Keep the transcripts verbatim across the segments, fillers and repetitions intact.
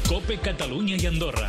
COPE Catalunya i Andorra.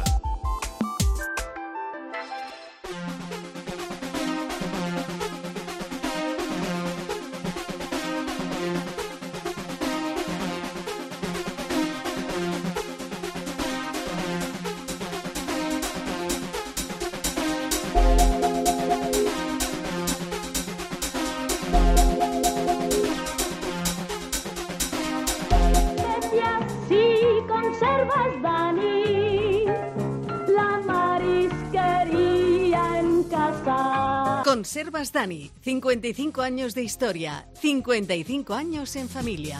Conservas Dani, cincuenta y cinco años de historia, cincuenta y cinco años en familia.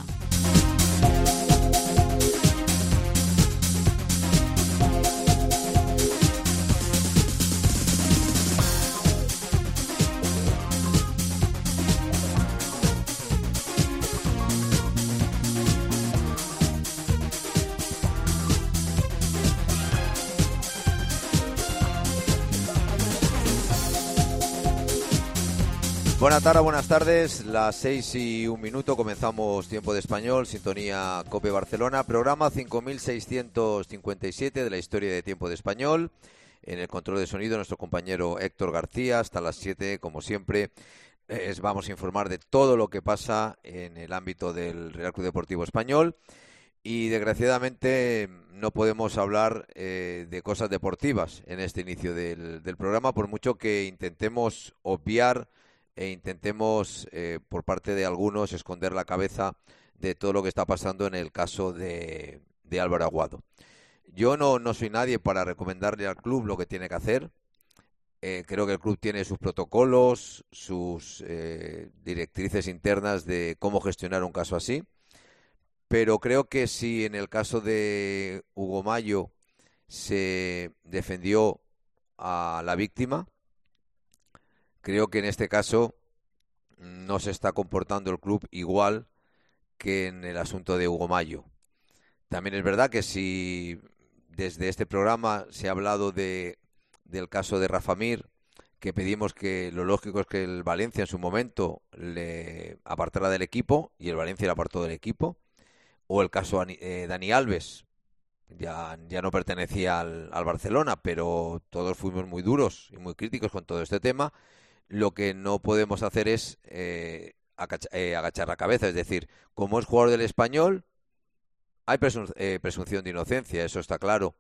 Buenas tardes, buenas tardes, las seis y un minuto, comenzamos Tiempo de Español, sintonía COPE Barcelona, programa cinco mil seiscientos cincuenta y siete de la historia de Tiempo de Español. En el control de sonido nuestro compañero Héctor García, hasta las siete, como siempre, es, vamos a informar de todo lo que pasa en el ámbito del Real Club Deportivo Español. Y desgraciadamente no podemos hablar eh, de cosas deportivas en este inicio del, del programa, por mucho que intentemos obviar e intentemos, eh, por parte de algunos, esconder la cabeza de todo lo que está pasando en el caso de, de Álvaro Aguado. Yo no, no soy nadie para recomendarle al club lo que tiene que hacer. Eh, creo que el club tiene sus protocolos, sus eh, directrices internas de cómo gestionar un caso así. Pero creo que si en el caso de Hugo Mallo se defendió a la víctima, creo que en este caso no se está comportando el club igual que en el asunto de Hugo Mallo. También es verdad que si desde este programa se ha hablado de, del caso de Rafa Mir, que pedimos que lo lógico es que el Valencia en su momento le apartara del equipo, y el Valencia le apartó del equipo, o el caso eh, Dani Alves, ya, ya no pertenecía al, al Barcelona, pero todos fuimos muy duros y muy críticos con todo este tema. Lo que no podemos hacer es eh, agacha, eh, agachar la cabeza, es decir, como es jugador del Español, hay presun eh, presunción de inocencia, eso está claro,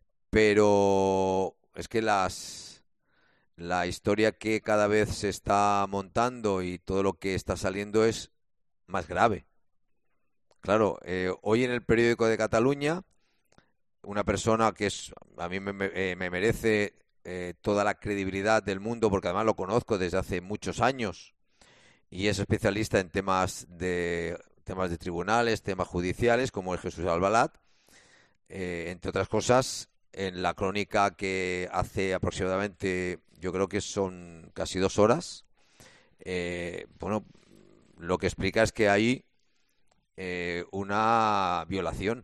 pero es que las la historia que cada vez se está montando y todo lo que está saliendo es más grave. Claro, eh, hoy en el periódico de Cataluña, una persona que es a mí me, me, eh, me merece Eh, toda la credibilidad del mundo, porque además lo conozco desde hace muchos años y es especialista en temas de temas de tribunales, temas judiciales, como es Jesús Albalat, eh, entre otras cosas, en la crónica que hace aproximadamente, yo creo que son casi dos horas, eh, bueno, lo que explica es que hay eh, una violación.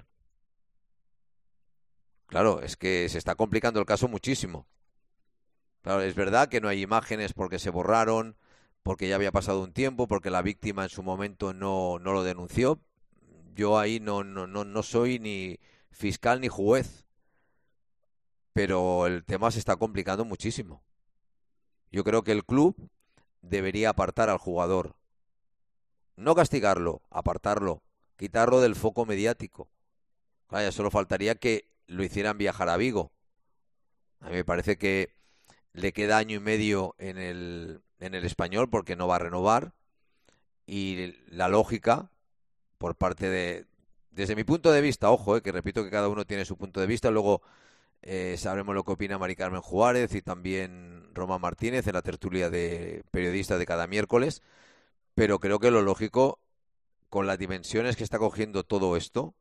Claro, es que se está complicando el caso muchísimo. Claro, es verdad que no hay imágenes porque se borraron, porque ya había pasado un tiempo, porque la víctima en su momento no, no lo denunció. Yo ahí no, no, no, no soy ni fiscal ni juez, pero el tema se está complicando muchísimo. Yo creo que el club debería apartar al jugador. No castigarlo, apartarlo, quitarlo del foco mediático. Vaya, solo faltaría que lo hicieran viajar a Vigo. A mí me parece que le queda año y medio en el, en el Español porque no va a renovar, y la lógica por parte de, desde mi punto de vista, ojo, eh, que repito que cada uno tiene su punto de vista, luego eh, sabremos lo que opina Mari Carmen Juárez y también Roma Martínez en la tertulia de periodistas de cada miércoles, pero creo que lo lógico, con las dimensiones que está cogiendo todo esto,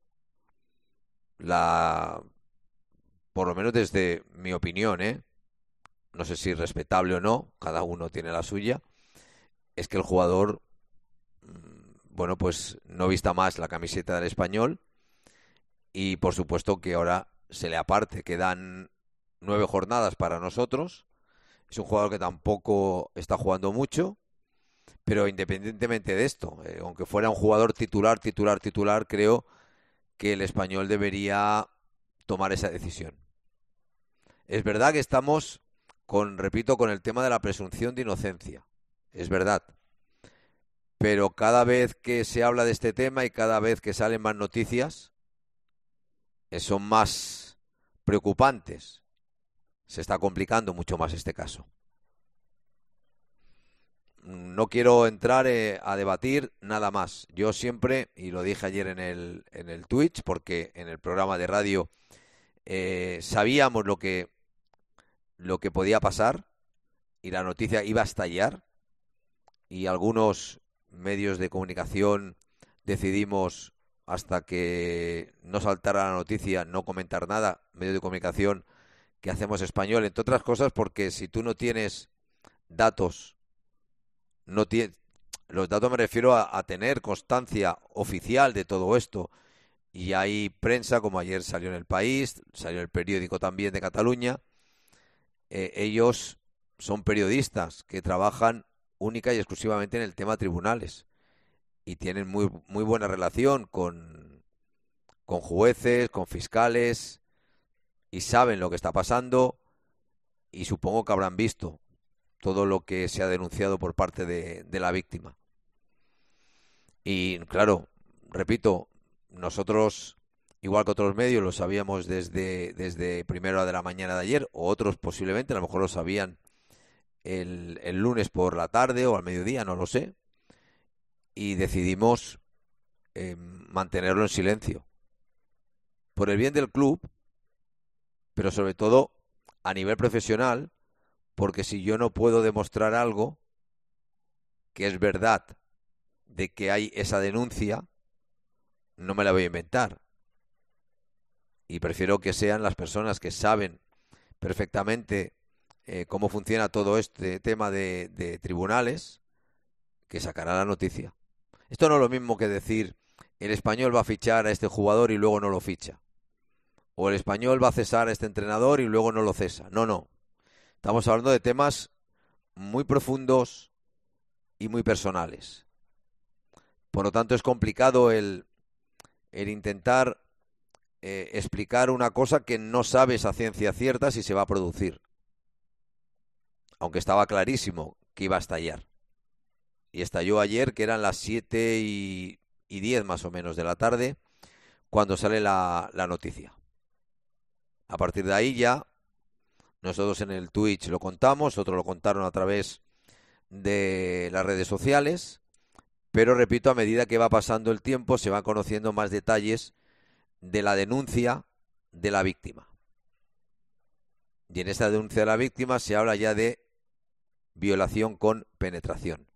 la por lo menos desde mi opinión, ¿eh? no sé si respetable o no, cada uno tiene la suya, es que el jugador, bueno, pues no vista más la camiseta del Español, y por supuesto que ahora se le aparte, quedan nueve jornadas para nosotros. Es un jugador que tampoco está jugando mucho, pero independientemente de esto, eh, aunque fuera un jugador titular, titular, titular, creo que el Español debería tomar esa decisión. Es verdad que estamos con, repito, con el tema de la presunción de inocencia. Es verdad. Pero cada vez que se habla de este tema y cada vez que salen más noticias, eh, son más preocupantes. Se está complicando mucho más este caso. No quiero entrar eh, a debatir nada más. Yo siempre, y lo dije ayer en el, en el Twitch, porque en el programa de radio eh, sabíamos lo que, lo que podía pasar y la noticia iba a estallar, y algunos medios de comunicación decidimos, hasta que no saltara la noticia, no comentar nada. Medios de comunicación que hacemos español, entre otras cosas porque si tú no tienes datos, no tiene, los datos me refiero a, a tener constancia oficial de todo esto, y hay prensa, como ayer salió en El País, salió el periódico también de Cataluña. Eh, ellos son periodistas que trabajan única y exclusivamente en el tema tribunales y tienen muy muy buena relación con, con jueces, con fiscales, y saben lo que está pasando, y supongo que habrán visto todo lo que se ha denunciado por parte de, de la víctima. Y claro, repito, nosotros, igual que otros medios, lo sabíamos desde, desde primera hora de la mañana de ayer, o otros posiblemente, a lo mejor lo sabían el, el lunes por la tarde o al mediodía, no lo sé, y decidimos eh, mantenerlo en silencio. Por el bien del club, pero sobre todo a nivel profesional, porque si yo no puedo demostrar algo que es verdad de que hay esa denuncia, no me la voy a inventar. Y prefiero que sean las personas que saben perfectamente eh, cómo funciona todo este tema de, de tribunales, que sacará la noticia. Esto no es lo mismo que decir el Español va a fichar a este jugador y luego no lo ficha, o el Español va a cesar a este entrenador y luego no lo cesa. No, no. Estamos hablando de temas muy profundos y muy personales. Por lo tanto, es complicado el, el intentar eh, explicar una cosa que no sabes a ciencia cierta si se va a producir. Aunque estaba clarísimo que iba a estallar. Y estalló ayer, que eran las siete y diez más o menos de la tarde, cuando sale la, la noticia. A partir de ahí ya, nosotros en el Twitch lo contamos, otros lo contaron a través de las redes sociales, pero repito, a medida que va pasando el tiempo se van conociendo más detalles de la denuncia de la víctima. Y en esta denuncia de la víctima se habla ya de violación con penetración.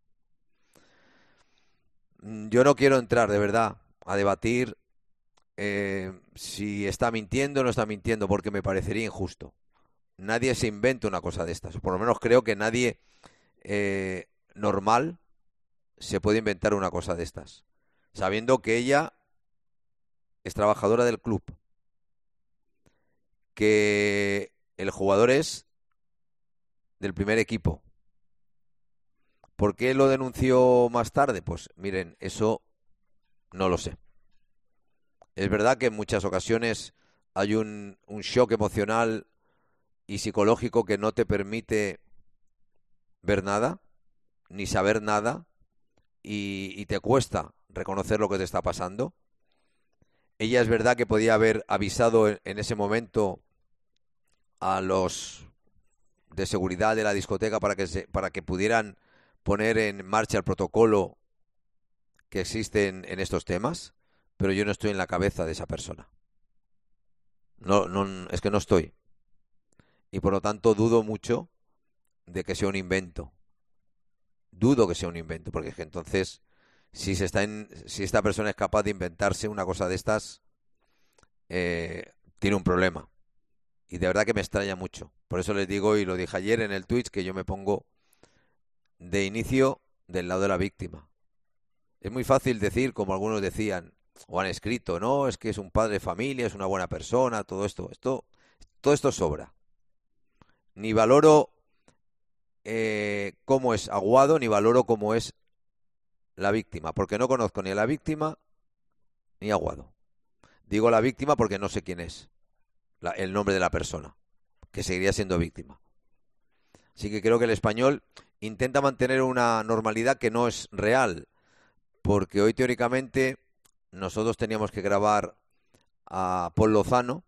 Yo no quiero entrar, de verdad, a debatir eh, si está mintiendo o no está mintiendo, porque me parecería injusto. Nadie se inventa una cosa de estas, o por lo menos creo que nadie eh, normal se puede inventar una cosa de estas, sabiendo que ella es trabajadora del club, que el jugador es del primer equipo. ¿Por qué lo denunció más tarde? Pues miren, eso no lo sé. Es verdad que en muchas ocasiones hay un, un shock emocional y psicológico que no te permite ver nada, ni saber nada, y, y te cuesta reconocer lo que te está pasando. Ella es verdad que podía haber avisado en, en ese momento a los de seguridad de la discoteca para que se, para que pudieran poner en marcha el protocolo que existe en, en estos temas, pero yo no estoy en la cabeza de esa persona. No, no, es que no estoy. Y por lo tanto dudo mucho de que sea un invento. Dudo que sea un invento, porque es que entonces, si se está en, si esta persona es capaz de inventarse una cosa de estas, eh, tiene un problema. Y de verdad que me extraña mucho. Por eso les digo, y lo dije ayer en el Twitch, que yo me pongo de inicio del lado de la víctima. Es muy fácil decir, como algunos decían o han escrito, no, es que es un padre de familia, es una buena persona, todo esto, esto, todo esto sobra. Ni valoro eh, cómo es Aguado, ni valoro cómo es la víctima, porque no conozco ni a la víctima ni a Aguado. Digo la víctima porque no sé quién es. la, el nombre de la persona, que seguiría siendo víctima. Así que creo que el Español intenta mantener una normalidad que no es real, porque hoy teóricamente nosotros teníamos que grabar a Paul Lozano,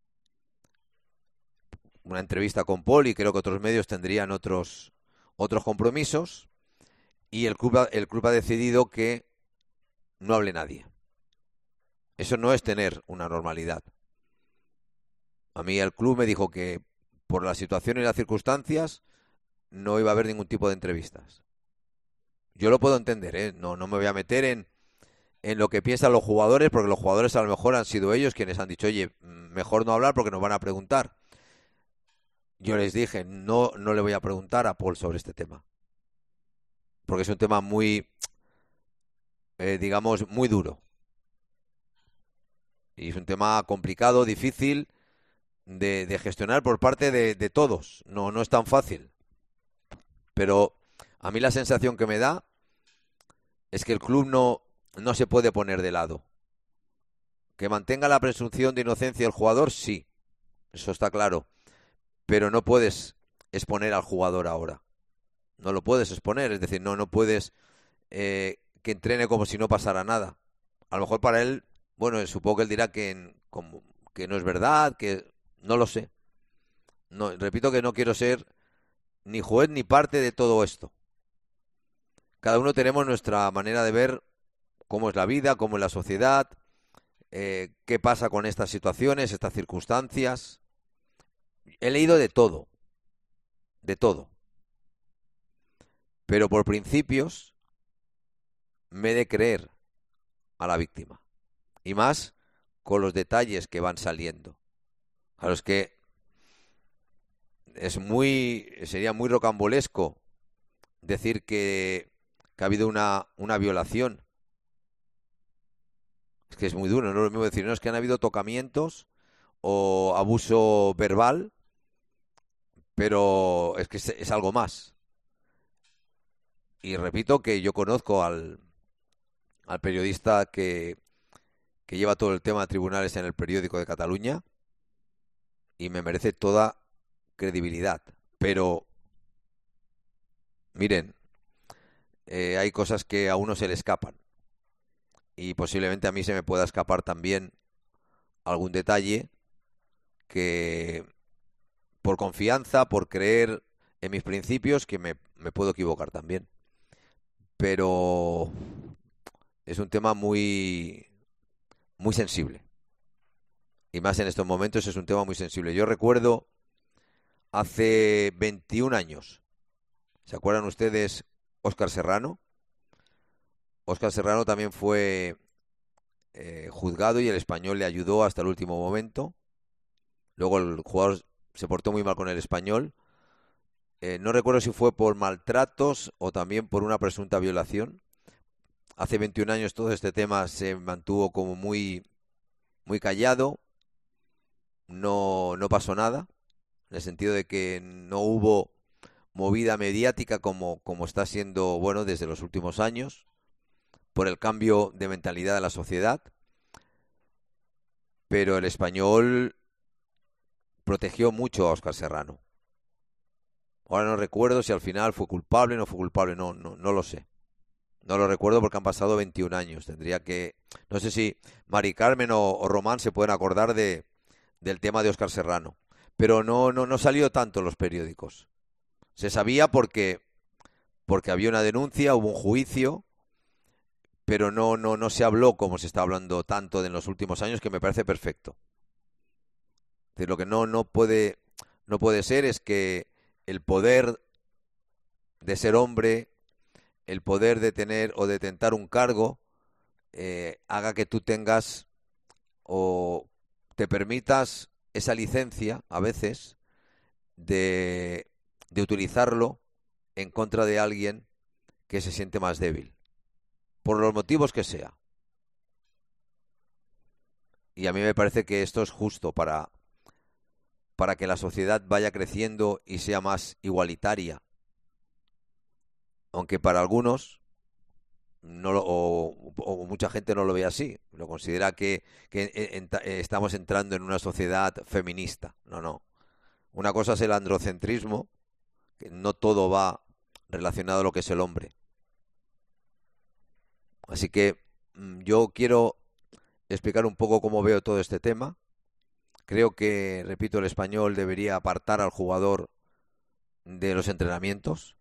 una entrevista con Paul, y creo que otros medios tendrían otros, otros compromisos, y el club, el club ha decidido que no hable nadie. Eso no es tener una normalidad. A mí el club me dijo que por la situación y las circunstancias no iba a haber ningún tipo de entrevistas. Yo lo puedo entender, ¿eh? No, no me voy a meter en, en lo que piensan los jugadores, porque los jugadores a lo mejor han sido ellos quienes han dicho, oye, mejor no hablar porque nos van a preguntar. Yo les dije, no, no le voy a preguntar a Paul sobre este tema, porque es un tema muy, eh, digamos, muy duro. Y es un tema complicado, difícil de, de gestionar por parte de, de todos. No, no es tan fácil. Pero a mí la sensación que me da es que el club no, no se puede poner de lado. Que mantenga la presunción de inocencia el jugador, sí. Eso está claro. Pero no puedes exponer al jugador ahora. No lo puedes exponer. Es decir, no, no puedes eh, que entrene como si no pasara nada. A lo mejor para él, bueno, supongo que él dirá que, como, que no es verdad, que no lo sé. No, repito que no quiero ser ni juez ni parte de todo esto. Cada uno tenemos nuestra manera de ver cómo es la vida, cómo es la sociedad, eh, qué pasa con estas situaciones, estas circunstancias. He leído de todo, de todo. Pero por principios me he de creer a la víctima. Y más con los detalles que van saliendo. A los que es muy, sería muy rocambolesco decir que, que ha habido una, una violación. Es que es muy duro, no es lo mismo decir, no, es que han habido tocamientos o abuso verbal, pero es que es, es algo más. Y repito que yo conozco al, al periodista que, que lleva todo el tema de tribunales en el Periódico de Cataluña y me merece toda credibilidad. Pero, miren, eh, hay cosas que a uno se le escapan y posiblemente a mí se me pueda escapar también algún detalle que por confianza, por creer en mis principios, que me, me puedo equivocar también. Pero es un tema muy, muy sensible. Y más en estos momentos es un tema muy sensible. Yo recuerdo hace veintiún años, ¿se acuerdan ustedes Óscar Serrano? Óscar Serrano también fue eh, juzgado y el Español le ayudó hasta el último momento. Luego el jugador se portó muy mal con el Español. Eh, no recuerdo si fue por maltratos o también por una presunta violación. Hace veintiún años todo este tema se mantuvo como muy, muy callado. No, no pasó nada, en el sentido de que no hubo movida mediática como, como está siendo, bueno, desde los últimos años, por el cambio de mentalidad de la sociedad. Pero el Español protegió mucho a Óscar Serrano. Ahora no recuerdo si al final fue culpable o no fue culpable, no, no, no lo sé. No lo recuerdo porque han pasado veintiún años. Tendría que... No sé si Mari Carmen o, o Román se pueden acordar de, del tema de Óscar Serrano. Pero no, no, no salió tanto en los periódicos. Se sabía porque, porque había una denuncia, hubo un juicio, pero no, no, no se habló como se está hablando tanto en los últimos años, que me parece perfecto. De lo que no, no puede, no puede ser es que el poder de ser hombre, el poder de tener o de tentar un cargo, eh, haga que tú tengas o te permitas esa licencia, a veces, de, de utilizarlo en contra de alguien que se siente más débil, por los motivos que sea. Y a mí me parece que esto es justo para, para que la sociedad vaya creciendo y sea más igualitaria. Aunque para algunos, no lo, o, o mucha gente no lo ve así, lo considera que, que en, en, estamos entrando en una sociedad feminista. No, no. Una cosa es el androcentrismo, que no todo va relacionado a lo que es el hombre. Así que yo quiero explicar un poco cómo veo todo este tema. Creo que, repito, el Español debería apartar al jugador de los entrenamientos.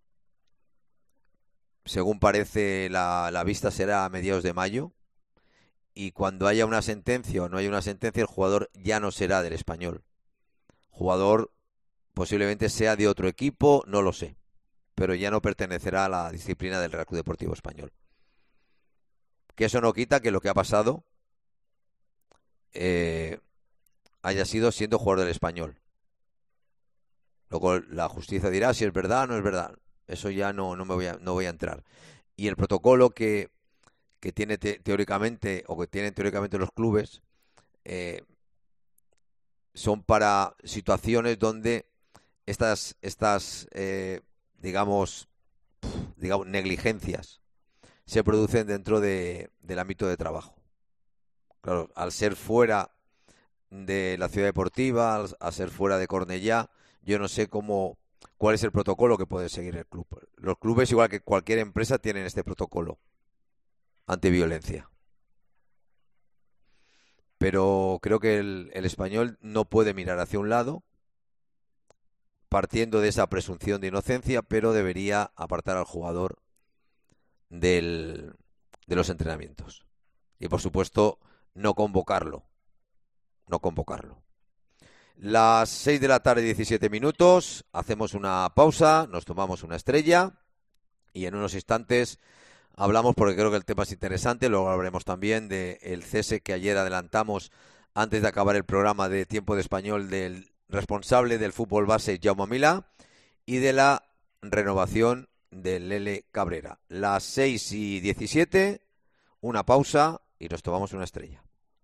Según parece, la, la vista será a mediados de mayo. Y cuando haya una sentencia o no haya una sentencia, el jugador ya no será del Español. El jugador posiblemente sea de otro equipo, no lo sé. Pero ya no pertenecerá a la disciplina del Real Club Deportivo Español. Que eso no quita que lo que ha pasado eh, haya sido siendo jugador del Español. Luego la justicia dirá si es verdad o no es verdad. Eso ya no, no me voy a, no voy a entrar. Y el protocolo que, que tiene te, teóricamente o que tienen teóricamente los clubes eh, son para situaciones donde estas estas eh, digamos digamos negligencias se producen dentro de, del ámbito de trabajo. Claro, al ser fuera de la ciudad deportiva, al, al ser fuera de Cornellá, yo no sé cómo, cuál es el protocolo que puede seguir el club. Los clubes, igual que cualquier empresa, tienen este protocolo antiviolencia. Pero creo que el, el Español no puede mirar hacia un lado, partiendo de esa presunción de inocencia, pero debería apartar al jugador del, de los entrenamientos. Y por supuesto, no convocarlo. No convocarlo. Las seis de la tarde, diecisiete minutos, hacemos una pausa, nos tomamos una estrella y en unos instantes hablamos, porque creo que el tema es interesante, luego hablaremos también del cese que ayer adelantamos antes de acabar el programa de Tiempo de Español del responsable del fútbol base Jaume Milà y de la renovación de Lele Cabrera. Las seis y diecisiete, una pausa y nos tomamos una estrella.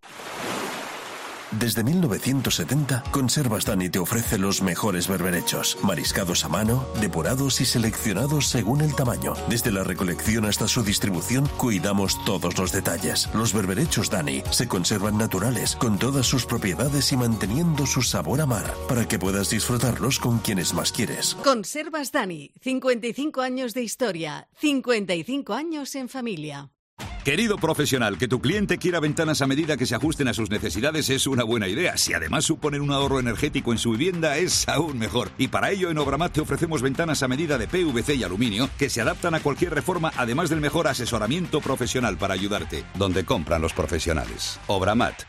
Desde mil novecientos setenta, Conservas Dani te ofrece los mejores berberechos, mariscados a mano, depurados y seleccionados según el tamaño. Desde la recolección hasta su distribución, cuidamos todos los detalles. Los berberechos Dani se conservan naturales, con todas sus propiedades y manteniendo su sabor a mar, para que puedas disfrutarlos con quienes más quieres. Conservas Dani, cincuenta y cinco años de historia, cincuenta y cinco años en familia. Querido profesional, que tu cliente quiera ventanas a medida que se ajusten a sus necesidades es una buena idea. Si además suponen un ahorro energético en su vivienda, es aún mejor. Y para ello, en Obramat te ofrecemos ventanas a medida de P V C y aluminio que se adaptan a cualquier reforma, además del mejor asesoramiento profesional para ayudarte. Donde compran los profesionales. Obramat.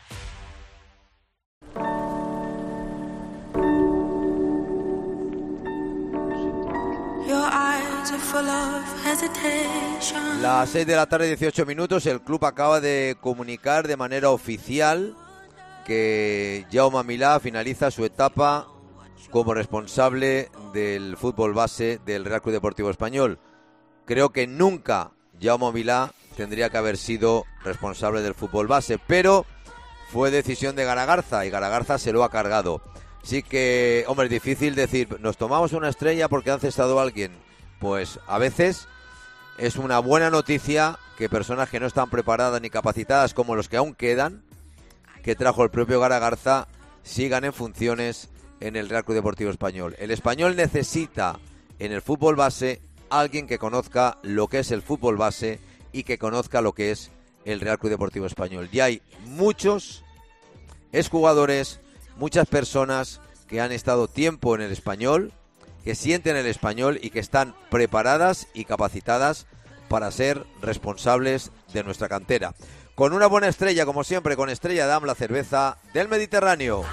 Las seis de la tarde, dieciocho minutos, el club acaba de comunicar de manera oficial que Jaume Milà finaliza su etapa como responsable del fútbol base del Real Club Deportivo Español. Creo que nunca Jaume Milà tendría que haber sido responsable del fútbol base, pero fue decisión de Garagarza y Garagarza se lo ha cargado. Así que, hombre, es difícil decir, nos tomamos una estrella porque han cesado a alguien. Pues a veces es una buena noticia que personas que no están preparadas ni capacitadas como los que aún quedan, que trajo el propio Garagarza, sigan en funciones en el Real Club Deportivo Español. El Español necesita en el fútbol base alguien que conozca lo que es el fútbol base y que conozca lo que es el Real Club Deportivo Español. Y hay muchos exjugadores, muchas personas que han estado tiempo en el Español, que sienten el Español y que están preparadas y capacitadas para ser responsables de nuestra cantera. Con una buena estrella, como siempre, con Estrella Damm, la cerveza del Mediterráneo.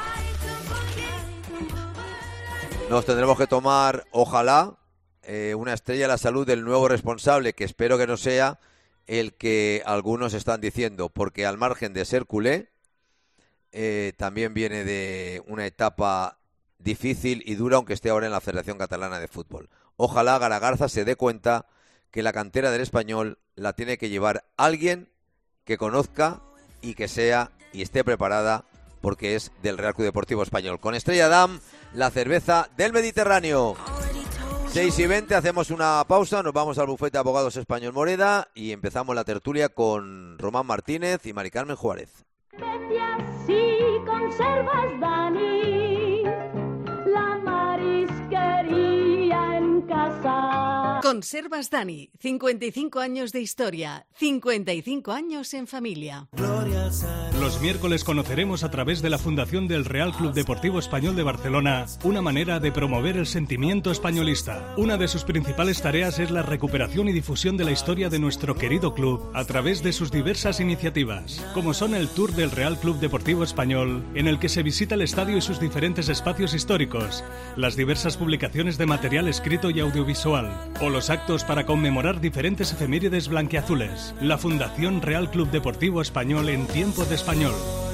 Nos tendremos que tomar, ojalá, eh, una estrella a la salud del nuevo responsable, que espero que no sea el que algunos están diciendo, porque al margen de ser culé, eh, también viene de una etapa difícil y dura, aunque esté ahora en la Federación Catalana de Fútbol. Ojalá Garagarza se dé cuenta que la cantera del Español la tiene que llevar alguien que conozca y que sea y esté preparada, porque es del Real Club Deportivo Español. Con Estrella Damm, la cerveza del Mediterráneo. seis y veinte, hacemos una pausa, nos vamos al bufete de abogados español Moreda y empezamos la tertulia con Román Martínez y Mari Carmen Juárez. Si conservas, Dani, la marisquería en casa. Conservas Dani, cincuenta y cinco años de historia, cincuenta y cinco años en familia. Los miércoles conoceremos a través de la Fundación del Real Club Deportivo Español de Barcelona una manera de promover el sentimiento españolista. Una de sus principales tareas es la recuperación y difusión de la historia de nuestro querido club a través de sus diversas iniciativas, como son el Tour del Real Club Deportivo Español, en el que se visita el estadio y sus diferentes espacios históricos, las diversas publicaciones de material escrito y audiovisual, o los actos para conmemorar diferentes efemérides blanquiazules. La Fundación Real Club Deportivo Español en tiempo de español.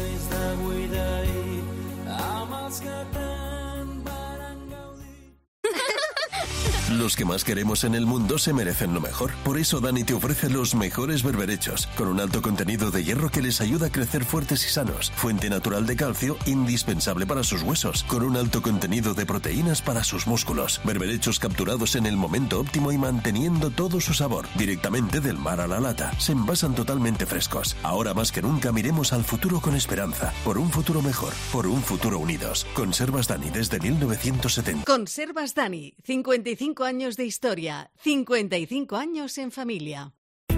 Los que más queremos en el mundo se merecen lo mejor. Por eso Dani te ofrece los mejores berberechos, con un alto contenido de hierro que les ayuda a crecer fuertes y sanos, fuente natural de calcio indispensable para sus huesos, con un alto contenido de proteínas para sus músculos. Berberechos capturados en el momento óptimo y manteniendo todo su sabor, directamente del mar a la lata. Se envasan totalmente frescos. Ahora más que nunca miremos al futuro con esperanza, por un futuro mejor, por un futuro unidos. Conservas Dani desde mil novecientos setenta. Conservas Dani, cincuenta y cinco años de historia, cincuenta y cinco años en familia.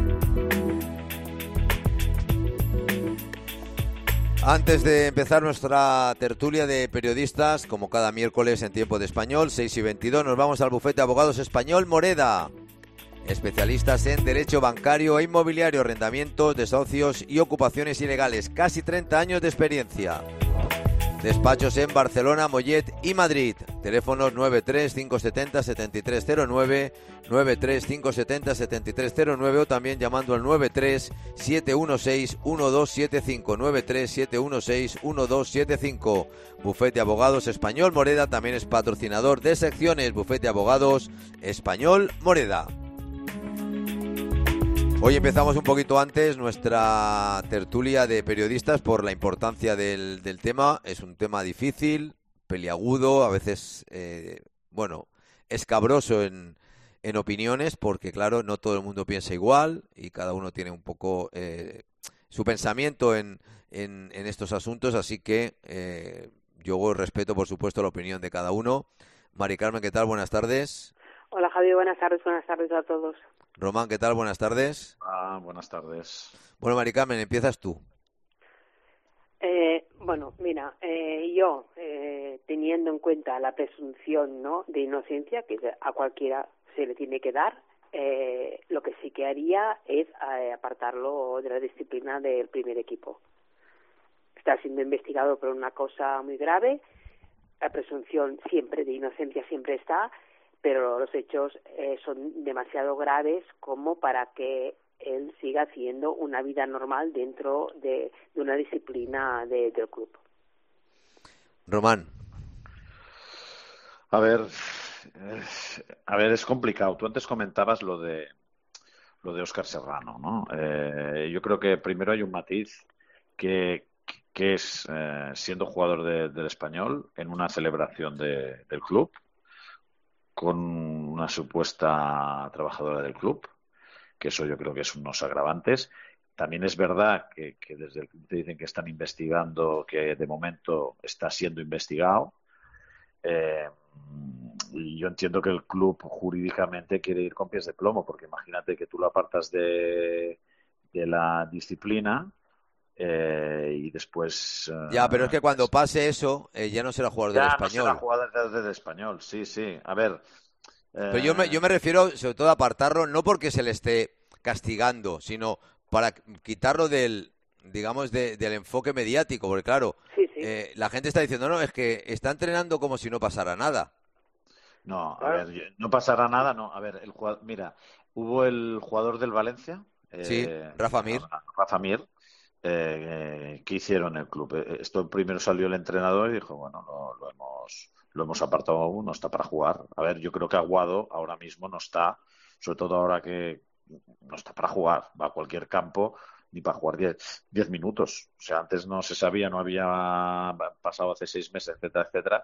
Antes de empezar nuestra tertulia de periodistas, como cada miércoles en tiempo de español, seis y veintidós, nos vamos al bufete de abogados español Moreda. Especialistas en derecho bancario e inmobiliario, arrendamientos, desahucios y ocupaciones ilegales. Casi treinta años de experiencia. Despachos en Barcelona, Mollet y Madrid. Teléfonos nueve tres cinco siete cero siete tres cero nueve, nueve tres cinco siete cero siete tres cero nueve o también llamando al nueve tres siete uno seis uno dos siete cinco, nueve tres siete uno seis uno dos siete cinco. Bufete Abogados Español Moreda también es patrocinador de secciones. Bufete Abogados Español Moreda. Hoy empezamos un poquito antes nuestra tertulia de periodistas por la importancia del, del tema. Es un tema difícil, peliagudo, a veces, eh, bueno, escabroso en, en opiniones, porque claro, no todo el mundo piensa igual y cada uno tiene un poco eh, su pensamiento en, en, en estos asuntos, así que eh, yo respeto, por supuesto, la opinión de cada uno. Mari Carmen, ¿qué tal? Buenas tardes. Hola Javier, buenas tardes, buenas tardes a todos. Román, ¿qué tal? Buenas tardes. Ah, buenas tardes. Bueno, Mari Carmen, empiezas tú. Eh, bueno, mira, eh, yo, eh, teniendo en cuenta la presunción, ¿no?, de inocencia, que a cualquiera se le tiene que dar, eh, lo que sí que haría es eh, apartarlo de la disciplina del primer equipo. Está siendo investigado por una cosa muy grave, la presunción siempre de inocencia siempre está, pero los hechos eh, son demasiado graves como para que él siga haciendo una vida normal dentro de, de una disciplina de, del club. Román. A ver, eh, a ver, es complicado. Tú antes comentabas lo de lo de Óscar Serrano, ¿no? Eh, yo creo que primero hay un matiz que, que es eh, siendo jugador de, del Español en una celebración de, del club, con una supuesta trabajadora del club, que eso yo creo que es unos agravantes. También es verdad que, que desde el club te dicen que están investigando, que de momento está siendo investigado. Eh, y yo entiendo que el club jurídicamente quiere ir con pies de plomo, porque imagínate que tú lo apartas de, de la disciplina eh, y después... Eh, ya, pero es que cuando pase eso, eh, ya no será jugador del Español. Ya no será jugador del Español, sí, sí. A ver... Pero yo me, yo me refiero sobre todo a apartarlo, no porque se le esté castigando, sino para quitarlo del, digamos, de, del enfoque mediático, porque claro, sí, sí. Eh, la gente está diciendo, no, es que está entrenando como si no pasara nada. No, a ver, no pasará nada, no. A ver, el jugador, mira, hubo el jugador del Valencia. Eh, sí, Rafa Mir. Rafa Mir, eh, ¿qué hicieron en el club? Esto primero salió el entrenador y dijo, bueno, no, lo hemos... lo hemos apartado aún, no está para jugar. A ver, yo creo que Aguado ahora mismo no está, sobre todo ahora que no está para jugar, va a cualquier campo ni para jugar diez minutos. O sea, antes no se sabía, no había pasado hace seis meses, etcétera, etcétera.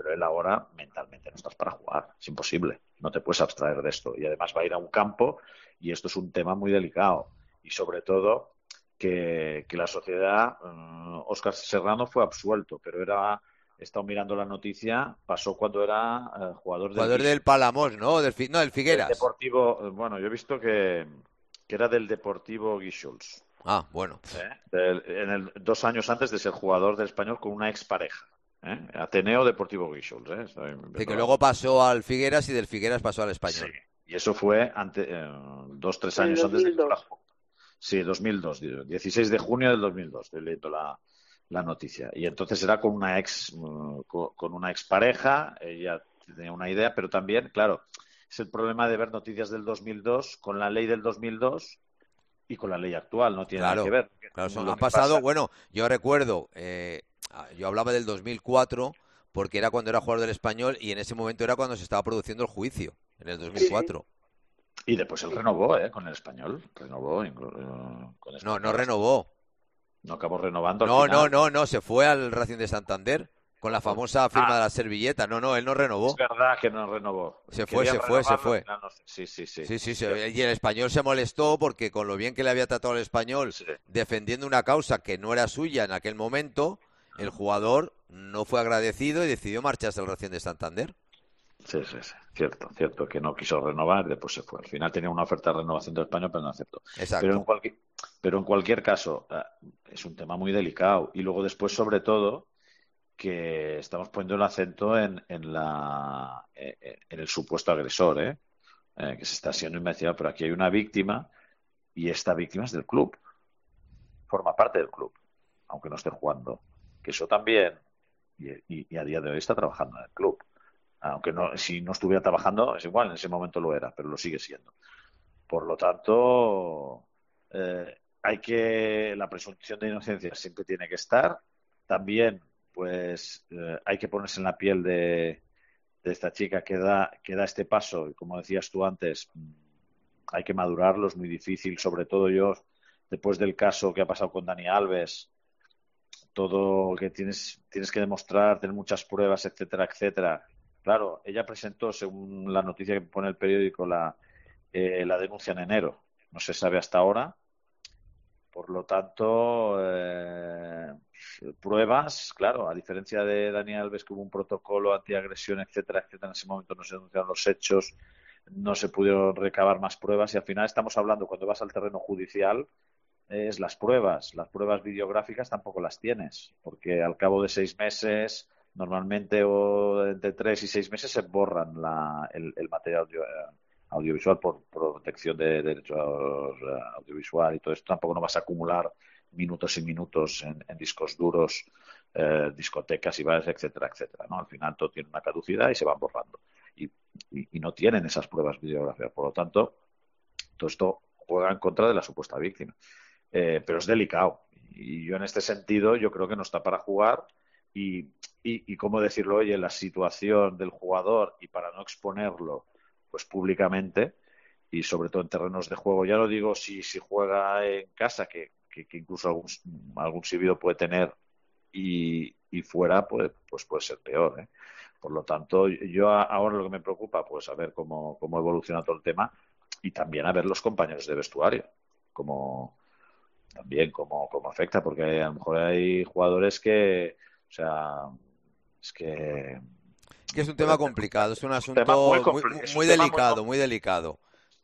pero él ahora mentalmente no estás para jugar, es imposible, no te puedes abstraer de esto. Y además va a ir a un campo y esto es un tema muy delicado. Y sobre todo que, que la sociedad, eh, Óscar Serrano fue absuelto, pero era, he estado mirando la noticia, pasó cuando era eh, jugador del... Jugador del Palamos, ¿no? Del, no, del Figueras. Del Deportivo, bueno, yo he visto que, que era del Deportivo Guíxols. Ah, bueno. ¿Eh? Del, en el, dos años antes de ser jugador del Español con una expareja. ¿Eh? Ateneo Deportivo Guíxols. ¿eh? Sí, que luego pasó al Figueras y del Figueras pasó al Español. Sí, y eso fue ante, eh, dos, tres años en antes dos mil dos. de... Sí, dos mil dos, dieciséis de junio del dos mil dos, estoy leyendo la, la noticia. Y entonces era con una ex, uh, con, con una expareja, ella tenía una idea, pero también, claro, es el problema de ver noticias del dos mil dos con la ley del dos mil dos y con la ley actual, no tiene Claro, nada que ver. claro, son, Lo han que pasado, pasa- bueno, yo recuerdo, eh, yo hablaba del dos mil cuatro porque era cuando era jugador del Español y en ese momento era cuando se estaba produciendo el juicio, en el dos mil cuatro. Y después él renovó, ¿eh? Con el Español, renovó. inclu- eh, con No, Español. no renovó. No acabó renovando al No, final. no, no, no, se fue al Racing de Santander con la famosa firma Ah. de la servilleta. No, no, él no renovó. Es verdad que no renovó. Se fue, Quería se fue, se renovarlo, fue. al final no sé. Sí, sí, sí. Sí, sí, se- y el Español se molestó porque con lo bien que le había tratado al Español Sí. defendiendo una causa que no era suya en aquel momento, el jugador no fue agradecido y decidió marcharse al Racing de Santander. Sí, sí, sí. Cierto, cierto, que no quiso renovar y después se fue. Al final tenía una oferta de renovación del Español, pero no aceptó. Exacto. Pero en cualquier, pero en cualquier caso, eh, es un tema muy delicado. Y luego después, sobre todo, que estamos poniendo el acento en, en, la, eh, en el supuesto agresor, ¿eh? Eh, que se está siendo investigado. Pero aquí hay una víctima y esta víctima es del club. Forma parte del club, aunque no esté jugando. Que eso también, y, y, y a día de hoy está trabajando en el club. Aunque no, si no estuviera trabajando, es igual, en ese momento lo era, pero lo sigue siendo. Por lo tanto, eh, hay que, la presunción de inocencia siempre tiene que estar. También, pues, eh, hay que ponerse en la piel de, de esta chica que da, que da este paso. Y como decías tú antes, hay que madurarlo, es muy difícil, sobre todo yo, después del caso que ha pasado con Dani Alves, todo que tienes, tienes que demostrar, tener muchas pruebas, etcétera, etcétera. Claro, ella presentó, según la noticia que pone el periódico, la, eh, la denuncia en enero. No se sabe hasta ahora. Por lo tanto, eh, pruebas, claro, a diferencia de Dani Alves, que hubo un protocolo antiagresión, etcétera, etcétera, en ese momento no se denunciaron los hechos, no se pudieron recabar más pruebas y al final estamos hablando, cuando vas al terreno judicial, es las pruebas. Las pruebas videográficas tampoco las tienes, porque al cabo de seis meses... Normalmente o entre tres y seis meses se borran la, el, el material audio, audiovisual por protección de derechos audiovisual y todo esto. Tampoco no vas a acumular minutos y minutos en, en discos duros, eh, discotecas y bares, etcétera, etcétera, ¿no? Al final todo tiene una caducidad y se van borrando. Y, y, y no tienen esas pruebas videográficas. Por lo tanto, todo esto juega en contra de la supuesta víctima. Eh, pero es delicado. Y yo en este sentido yo creo que no está para jugar. Y, y, y cómo decirlo, oye, la situación del jugador y para no exponerlo pues públicamente y sobre todo en terrenos de juego, ya lo digo, si, si juega en casa, que, que, que incluso algún, algún silbido puede tener y, y fuera pues, pues puede ser peor, ¿eh? Por lo tanto, yo ahora lo que me preocupa pues a ver cómo, cómo evoluciona todo el tema y también a ver los compañeros de vestuario, cómo también cómo, cómo afecta, porque a lo mejor hay jugadores que o sea, es que... Que es un tema complicado, es un asunto muy, muy, muy, muy delicado, muy, muy delicado.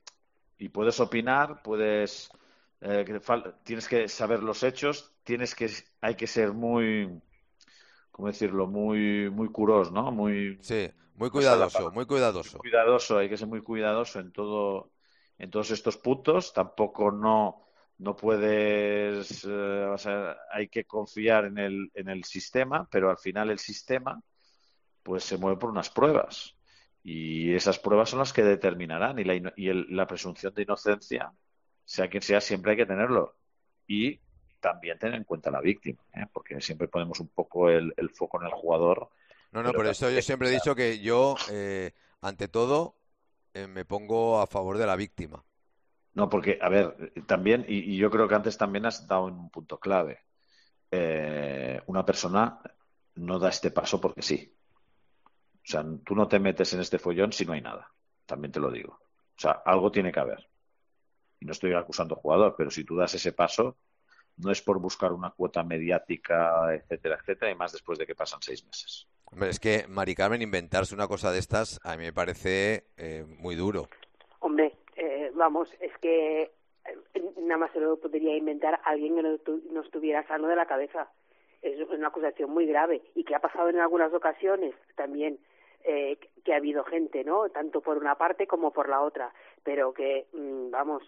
Y puedes opinar, puedes... Eh, que tienes que saber los hechos, tienes que... Hay que ser muy... ¿Cómo decirlo? Muy muy curoso, ¿no? Muy... Sí, muy cuidadoso, muy cuidadoso. Muy cuidadoso, hay que ser muy cuidadoso en todo en todos estos puntos. Tampoco no... No puedes, eh, o sea, hay que confiar en el, en el sistema, pero al final el sistema pues se mueve por unas pruebas y esas pruebas son las que determinarán y la, y el, la presunción de inocencia, sea quien sea, siempre hay que tenerlo y también tener en cuenta la víctima, ¿eh? Porque siempre ponemos un poco el, el foco en el jugador. No, no, por eso yo siempre he dicho que yo, eh, ante todo, eh, me pongo a favor de la víctima. No, porque, a ver, también, y, y yo creo que antes también has dado en un punto clave. Eh, una persona no da este paso porque sí. sea, tú no te metes en este follón si no hay nada. También te lo digo. O sea, algo tiene que haber. Y no estoy acusando al jugador, pero si tú das ese paso, no es por buscar una cuota mediática, etcétera, etcétera, y más después de que pasan seis meses. Hombre, es que, Mari Carmen, inventarse una cosa de estas a mí me parece eh, muy duro. Hombre, eh, vamos, es que eh, nada más se lo podría inventar alguien que no, tu- no estuviera sano de la cabeza. Es una acusación muy grave y que ha pasado en algunas ocasiones también, eh, que ha habido gente, ¿no? Tanto por una parte como por la otra, pero que, mm, vamos,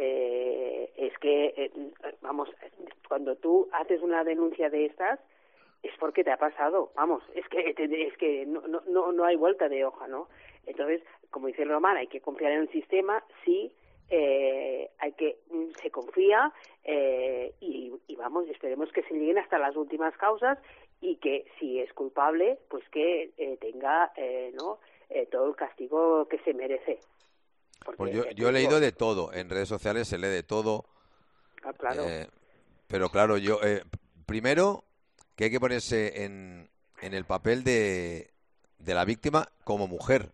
eh, es que, eh, vamos, cuando tú haces una denuncia de estas, es porque te ha pasado, vamos, es que es que no no no no hay vuelta de hoja, ¿no? Entonces, como dice el Román, hay que confiar en el sistema, sí, eh, hay que se confía eh, y, y vamos, esperemos que se lleguen hasta las últimas causas y que si es culpable, pues que eh, tenga, eh, ¿no? Eh, todo el castigo que se merece. Porque, Pues yo, eh, yo he digo, leído de todo, en redes sociales se lee de todo, ah, claro. eh, pero claro, yo eh, primero que hay que ponerse en, en el papel de, de la víctima como mujer.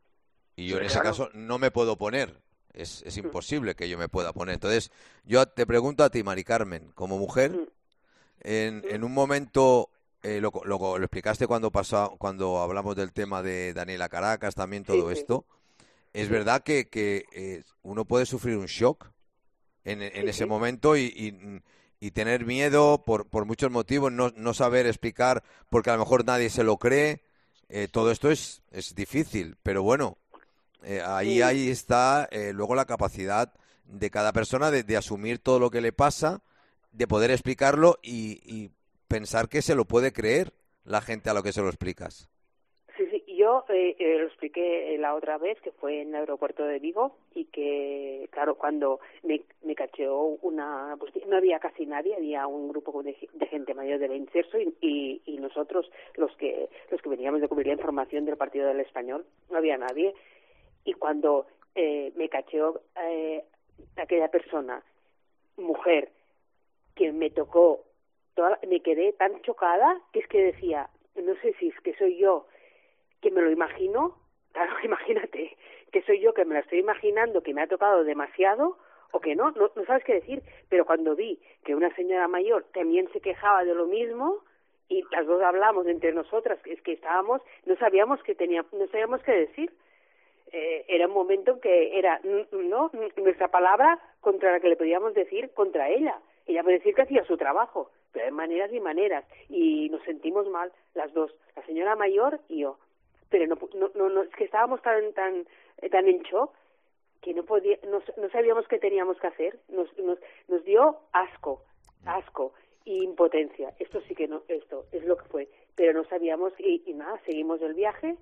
Y yo Sí, en ese claro. caso no me puedo poner. Es, es imposible que yo me pueda poner. Entonces, yo te pregunto a ti, Mari Carmen, como mujer, Mm. en, en un momento, eh, lo, lo, lo explicaste cuando pasó, cuando hablamos del tema de Daniela Caracas, también todo Sí, sí. esto. Es Sí. verdad que, que eh, uno puede sufrir un shock en, en Sí, ese sí. momento y, y, y tener miedo por, por muchos motivos, no, no saber explicar porque a lo mejor nadie se lo cree. Eh, todo esto es, es difícil, pero bueno, eh, ahí, Sí. ahí está eh, luego la capacidad de cada persona de, de asumir todo lo que le pasa, de poder explicarlo y, y pensar que se lo puede creer la gente a lo que se lo explicas. Sí, sí, yo eh, eh, lo expliqué la otra vez, que fue en el aeropuerto de Vigo, y que, claro, cuando me, me cacheó una, pues no había casi nadie, había un grupo de, de gente mayor de Inserso y, y, y nosotros, los que los que veníamos de cubrir la información del partido del Español, no había nadie, y cuando eh, me cacheó eh, aquella persona, mujer, que me tocó, toda, me quedé tan chocada que es que decía, no sé si es que soy yo que me lo imagino, claro, imagínate, que soy yo que me lo estoy imaginando, que me ha tocado demasiado, o que no, no, no sabes qué decir, pero cuando vi que una señora mayor también se quejaba de lo mismo, y las dos hablamos entre nosotras, es que estábamos, no sabíamos qué tenía, no sabíamos qué decir, eh, era un momento en que era, no, nuestra palabra contra la que le podíamos decir contra ella, ella puede decir que hacía su trabajo, pero hay maneras y maneras, y nos sentimos mal, las dos, la señora mayor y yo, pero no, no, no, no es que estábamos tan tan tan en shock que no podía, no, no sabíamos qué teníamos que hacer, nos, nos nos dio asco, asco y impotencia. Esto sí que no, esto es lo que fue, pero no sabíamos y, y nada, seguimos el viaje,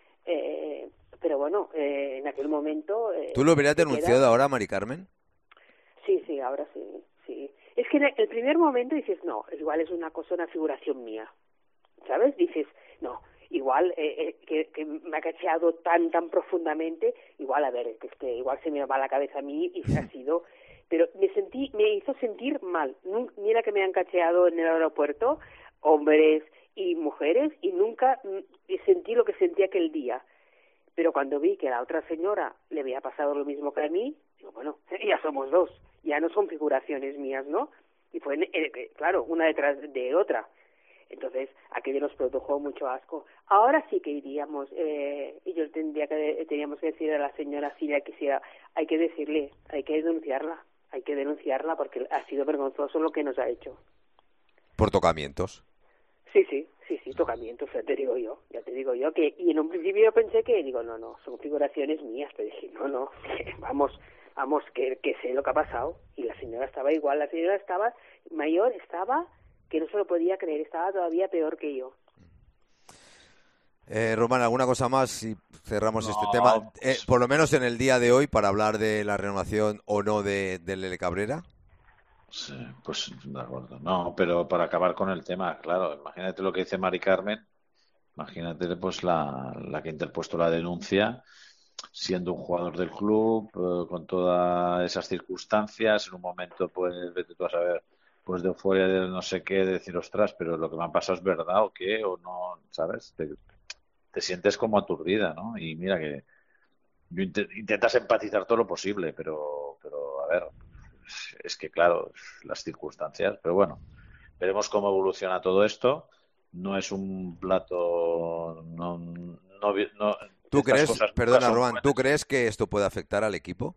eh, pero bueno, eh, en aquel momento. Eh, ¿Tú lo hubieras te denunciado quedas- ahora, Mari Carmen? Sí, sí, ahora sí, sí. Es que en el primer momento dices, no, igual es una cosa, una figuración mía, ¿sabes? Dices, no, igual eh, eh, que, que me ha cacheado tan, tan profundamente, igual, a ver, que, es que igual se me va la cabeza a mí y se ha sido, pero me sentí, me hizo sentir mal. Nun- Mira que me han cacheado en el aeropuerto, hombres y mujeres, y nunca mm, sentí lo que sentí aquel día. Pero cuando vi que a la otra señora le había pasado lo mismo que a mí, digo, bueno, ya somos dos, ya no son figuraciones mías, ¿no? Y fue, eh, claro, una detrás de otra. Entonces, aquello nos produjo mucho asco. Ahora sí que iríamos, eh, y yo tendría que, teníamos que decir a la señora si ella quisiera, hay que decirle, hay que denunciarla, hay que denunciarla porque ha sido vergonzoso lo que nos ha hecho. Por tocamientos. Sí, sí, sí, sí, tocamientos, ya te digo yo, ya te digo yo que, y en un principio yo pensé que, digo, no, no, son figuraciones mías, pero dije, no, no, vamos, vamos, que, que sé lo que ha pasado, y la señora estaba igual, la señora estaba, mayor, estaba, que no se lo podía creer, estaba todavía peor que yo. Eh, Román, ¿alguna cosa más si cerramos No, este tema? Eh, pues- por lo menos en el día de hoy, para hablar de la renovación o no de, de Lele Cabrera. Sí, pues de acuerdo. No, pero para acabar con el tema, claro, imagínate lo que dice Mari Carmen, imagínate pues la, la que ha interpuesto la denuncia, siendo un jugador del club, eh, con todas esas circunstancias, en un momento, pues, vete tú a saber, pues de euforia, de no sé qué, de decir, ostras, pero lo que me ha pasado es verdad o qué, o no, ¿sabes? Te- te sientes como aturdida, ¿no? Y mira que intentas empatizar todo lo posible, pero, pero a ver, es que claro, las circunstancias, pero bueno, veremos cómo evoluciona todo esto. No es un plato, no, no, no ¿Tú crees, perdona Roman, ¿tú crees que esto puede afectar al equipo?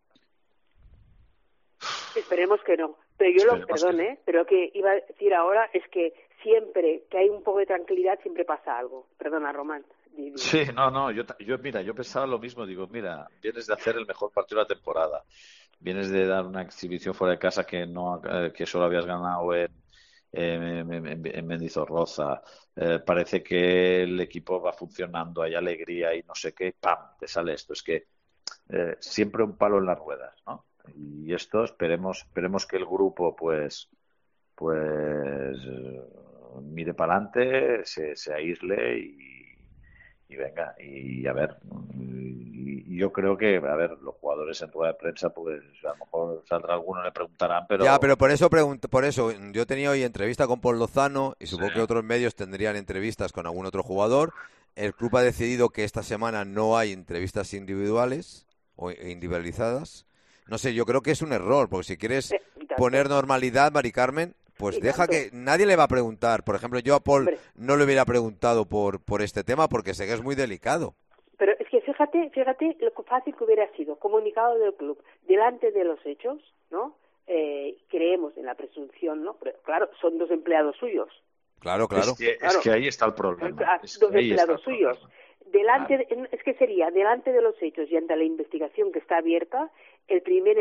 Esperemos que no, pero yo Esperemos lo perdone, que... ¿eh? pero lo que iba a decir ahora es que siempre que hay un poco de tranquilidad siempre pasa algo. Perdona, Román. Sí, no, no, yo, yo mira, yo pensaba lo mismo, digo, mira, vienes de hacer el mejor partido de la temporada, vienes de dar una exhibición fuera de casa que no que solo habías ganado en, en, en, en Mendizorroza, eh, parece que el equipo va funcionando, hay alegría y no sé qué, ¡pam!, te sale esto, es que eh, siempre un palo en las ruedas, ¿no? Y esto esperemos, esperemos que el grupo pues pues mire para adelante, se, se aísle y y venga, y a ver, y yo creo que, a ver, los jugadores en rueda de prensa, pues a lo mejor saldrá alguno, le preguntarán, pero... Ya, pero por eso, pregunto, por eso yo tenía hoy entrevista con Paul Lozano y supongo sí. que otros medios tendrían entrevistas con algún otro jugador. El club ha decidido que esta semana no hay entrevistas individuales o individualizadas. No sé, yo creo que es un error, porque si quieres poner normalidad, Mari Carmen... Pues sí, deja tanto. Que nadie le va a preguntar. Por ejemplo, yo a Paul Hombre. no le hubiera preguntado por por este tema porque sé que es muy delicado. Pero es que fíjate, fíjate lo fácil que hubiera sido. Comunicado del club delante de los hechos, ¿no? Eh, creemos en la presunción, ¿no? Pero, claro, son dos empleados suyos. Claro, claro. Es que, claro. Es que ahí está el problema. Es dos empleados suyos. Problema. Delante, de, es que sería delante de los hechos y ante la investigación que está abierta, el primer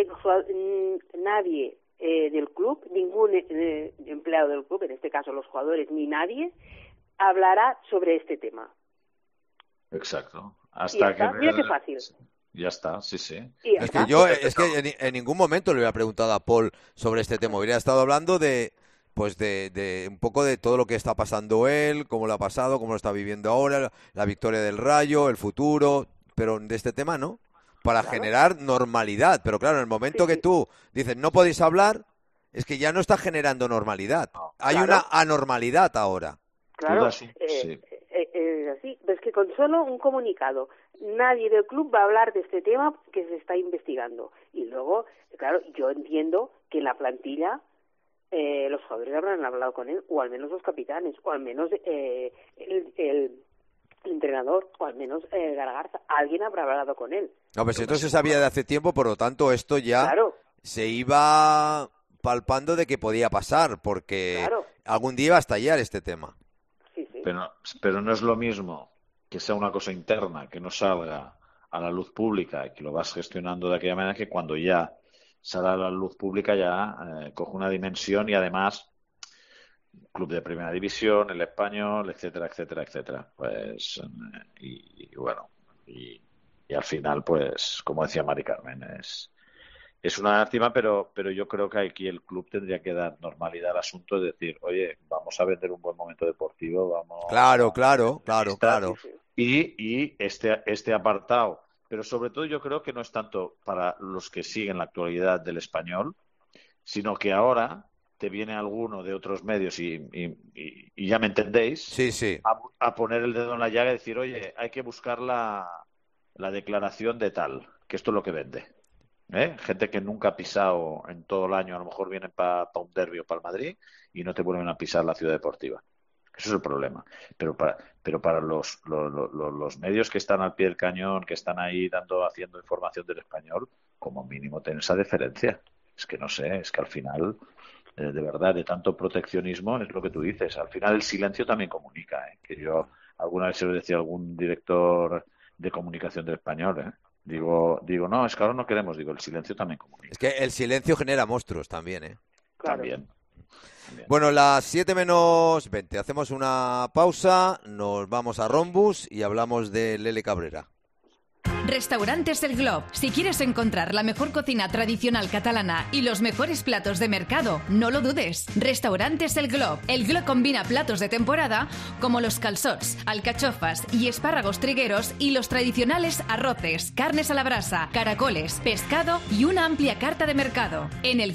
nadie Eh, del club, ningún eh, empleado del club, en este caso los jugadores, ni nadie, hablará sobre este tema. Exacto. Hasta que... Mira qué fácil. Ya está, sí, sí. Es está? que yo, es que en, en ningún momento le hubiera preguntado a Paul sobre este tema. Hubiera estado hablando de, pues de, de un poco de todo lo que está pasando él, cómo lo ha pasado, cómo lo está viviendo ahora, la, la victoria del Rayo, el futuro, pero de este tema no. Para claro. generar normalidad, pero claro, en el momento sí, que sí. tú dices no podéis hablar, es que ya no está generando normalidad. No, Hay claro. una anormalidad ahora. Claro, eh, sí. eh, eh, así, es que con solo un comunicado, nadie del club va a hablar de este tema que se está investigando. Y luego, claro, yo entiendo que en la plantilla eh, los jugadores habrán hablado con él, o al menos los capitanes, o al menos eh, el... el el entrenador, o al menos eh, Garagarza, alguien habrá hablado con él. No, pues esto se sabía de hace tiempo, por lo tanto esto ya claro. se iba palpando de que podía pasar, porque claro. algún día iba a estallar este tema. Sí, sí. Pero, pero no es lo mismo que sea una cosa interna, que no salga a la luz pública y que lo vas gestionando de aquella manera, que cuando ya sale a la luz pública ya eh, coge una dimensión y además... club de primera división, el español, etcétera, etcétera, etcétera. Pues, y, y bueno, y, y al final, pues, como decía Mari Carmen, es, es una lástima, pero, pero yo creo que aquí el club tendría que dar normalidad al asunto, es decir, oye, vamos a vender un buen momento deportivo, vamos... Claro, claro, claro, claro. Y, y este, este apartado, pero sobre todo yo creo que no es tanto para los que siguen la actualidad del español, sino que ahora... te viene alguno de otros medios y, y, y, y ya me entendéis, sí, sí. A, a poner el dedo en la llaga y decir, oye, hay que buscar la, la declaración de tal, que esto es lo que vende. ¿Eh? Gente que nunca ha pisado en todo el año, a lo mejor vienen para pa un derbi o para el Madrid y no te vuelven a pisar la ciudad deportiva. Eso es el problema. Pero para, pero para los, los, los, los medios que están al pie del cañón, que están ahí dando, haciendo información del español, como mínimo ten esa deferencia. Es que no sé, es que al final... de verdad, de tanto proteccionismo, es lo que tú dices. Al final el silencio también comunica, ¿eh? Que yo alguna vez se lo decía a algún director de comunicación del español, ¿eh? Digo, digo, no, es que ahora no queremos, digo, el silencio también comunica. Es que el silencio genera monstruos también, ¿eh? Claro. También. también. Bueno, las siete menos veinte, hacemos una pausa, nos vamos a Rombus y hablamos de Lele Cabrera. Restaurantes El Glob. Si quieres encontrar la mejor cocina tradicional catalana y los mejores platos de mercado, no lo dudes. Restaurantes El Glob. El Glob combina platos de temporada como los calçots, alcachofas y espárragos trigueros y los tradicionales arroces, carnes a la brasa, caracoles, pescado y una amplia carta de mercado. En El Glob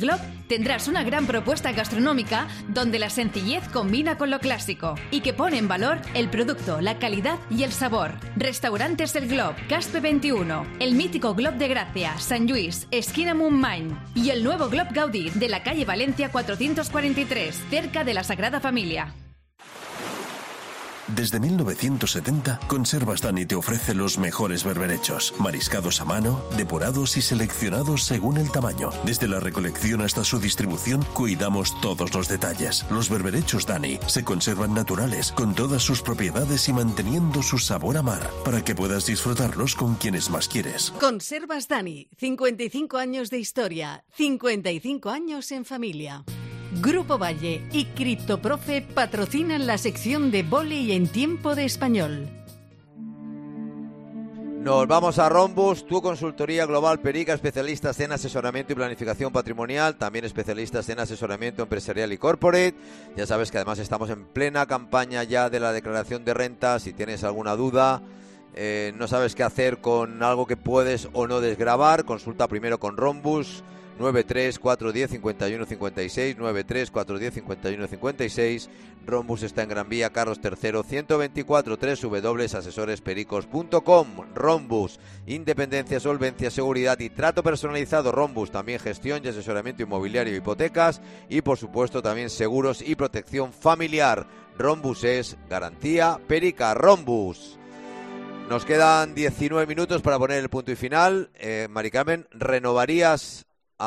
Tendrás una gran propuesta gastronómica donde la sencillez combina con lo clásico y que pone en valor el producto, la calidad y el sabor. Restaurantes El Glob, Caspe veintiuno, el mítico Glob de Gracia, San Lluís, esquina Montmany y el nuevo Glob Gaudí de la calle Valencia cuatrocientos cuarenta y tres, cerca de la Sagrada Familia. Desde mil novecientos setenta, Conservas Dani te ofrece los mejores berberechos, mariscados a mano, depurados y seleccionados según el tamaño. Desde la recolección hasta su distribución, cuidamos todos los detalles. Los berberechos Dani se conservan naturales, con todas sus propiedades y manteniendo su sabor a mar, para que puedas disfrutarlos con quienes más quieres. Conservas Dani, cincuenta y cinco años de historia, cincuenta y cinco años en familia. Grupo Valle y Criptoprofe patrocinan la sección de vóley en tiempo de español. Nos vamos a Rhombus, tu consultoría global Perica, especialistas en asesoramiento y planificación patrimonial, también especialistas en asesoramiento empresarial y corporate. Ya sabes que además estamos en plena campaña ya de la declaración de renta. Si tienes alguna duda, eh, no sabes qué hacer con algo que puedes o no desgravar, consulta primero con Rhombus. nueve tres cuatro uno cero cincuenta y uno cincuenta y seis, nueve tres cuatro uno cero cincuenta y uno cincuenta y seis. Rhombus está en Gran Vía, Carlos tercero, ciento veinticuatro, doble u doble u doble u punto asesores pericos punto com. Rhombus, independencia, solvencia, seguridad y trato personalizado. Rhombus, también gestión y asesoramiento inmobiliario, hipotecas y por supuesto también seguros y protección familiar. Rhombus es garantía Perica. Rhombus. Nos quedan diecinueve minutos para poner el punto y final. Eh, Mari Carmen, ¿renovarías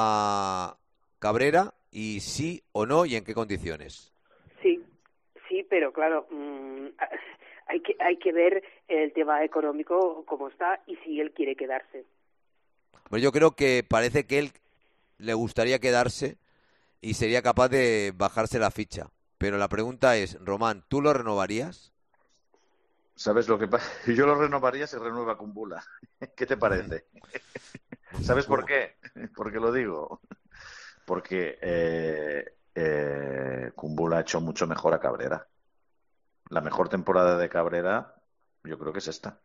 a Cabrera? Y sí o no, y en qué condiciones. Sí, sí, pero claro, mmm, hay que hay que ver el tema económico cómo está y si él quiere quedarse. Pues yo creo que parece que él le gustaría quedarse y sería capaz de bajarse la ficha. Pero la pregunta es, Román, ¿tú lo renovarías? ¿Sabes lo que pasa? Yo lo renovaría si renueva Kumbula. ¿Qué te parece? ¿Sabes por qué? Porque lo digo. Porque eh, eh, Kumbula ha hecho mucho mejor a Cabrera. La mejor temporada de Cabrera, yo creo que es esta.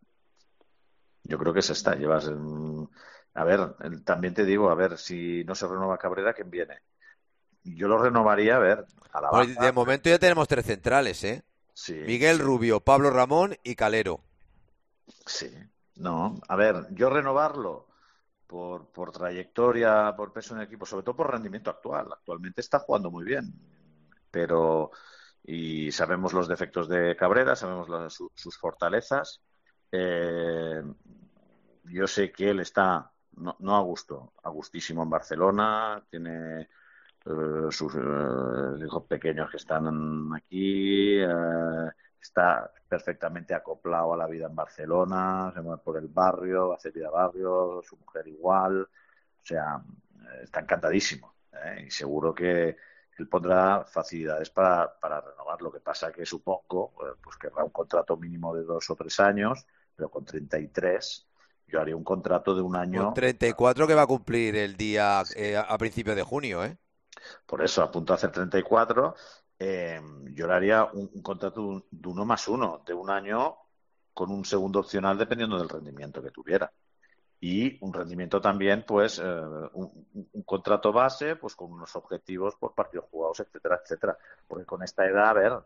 Yo creo que es esta. Llevas, en... a ver, también te digo, a ver, si no se renueva Cabrera, ¿quién viene? Yo lo renovaría, a ver, a la baja. Pues de momento ya tenemos tres centrales, ¿eh? Sí, Miguel sí. Rubio, Pablo Ramón y Calero. Sí, no, a ver, yo renovarlo por, por trayectoria, por peso en el equipo, sobre todo por rendimiento actual. Actualmente está jugando muy bien, pero y sabemos los defectos de Cabrera, sabemos las, su, sus fortalezas. Eh, yo sé que él está no, no a gusto, a gustísimo en Barcelona, tiene Uh, sus uh, hijos pequeños que están aquí, uh, está perfectamente acoplado a la vida en Barcelona, se mueve por el barrio, hace vida barrio, su mujer igual, o sea, está encantadísimo, ¿eh? Y seguro que él pondrá facilidades para, para renovar. Lo que pasa que supongo uh, pues querrá un contrato mínimo de dos o tres años, pero con treinta y tres yo haría un contrato de un año. Con treinta y cuatro que va a cumplir el día eh, a principios de junio, ¿eh? Por eso, a punto de hacer treinta y cuatro, eh, yo le haría un, un contrato de uno más uno, de un año con un segundo opcional dependiendo del rendimiento que tuviera. Y un rendimiento también, pues, eh, un, un contrato base, pues con unos objetivos por partidos jugados, etcétera, etcétera. Porque con esta edad, a ver,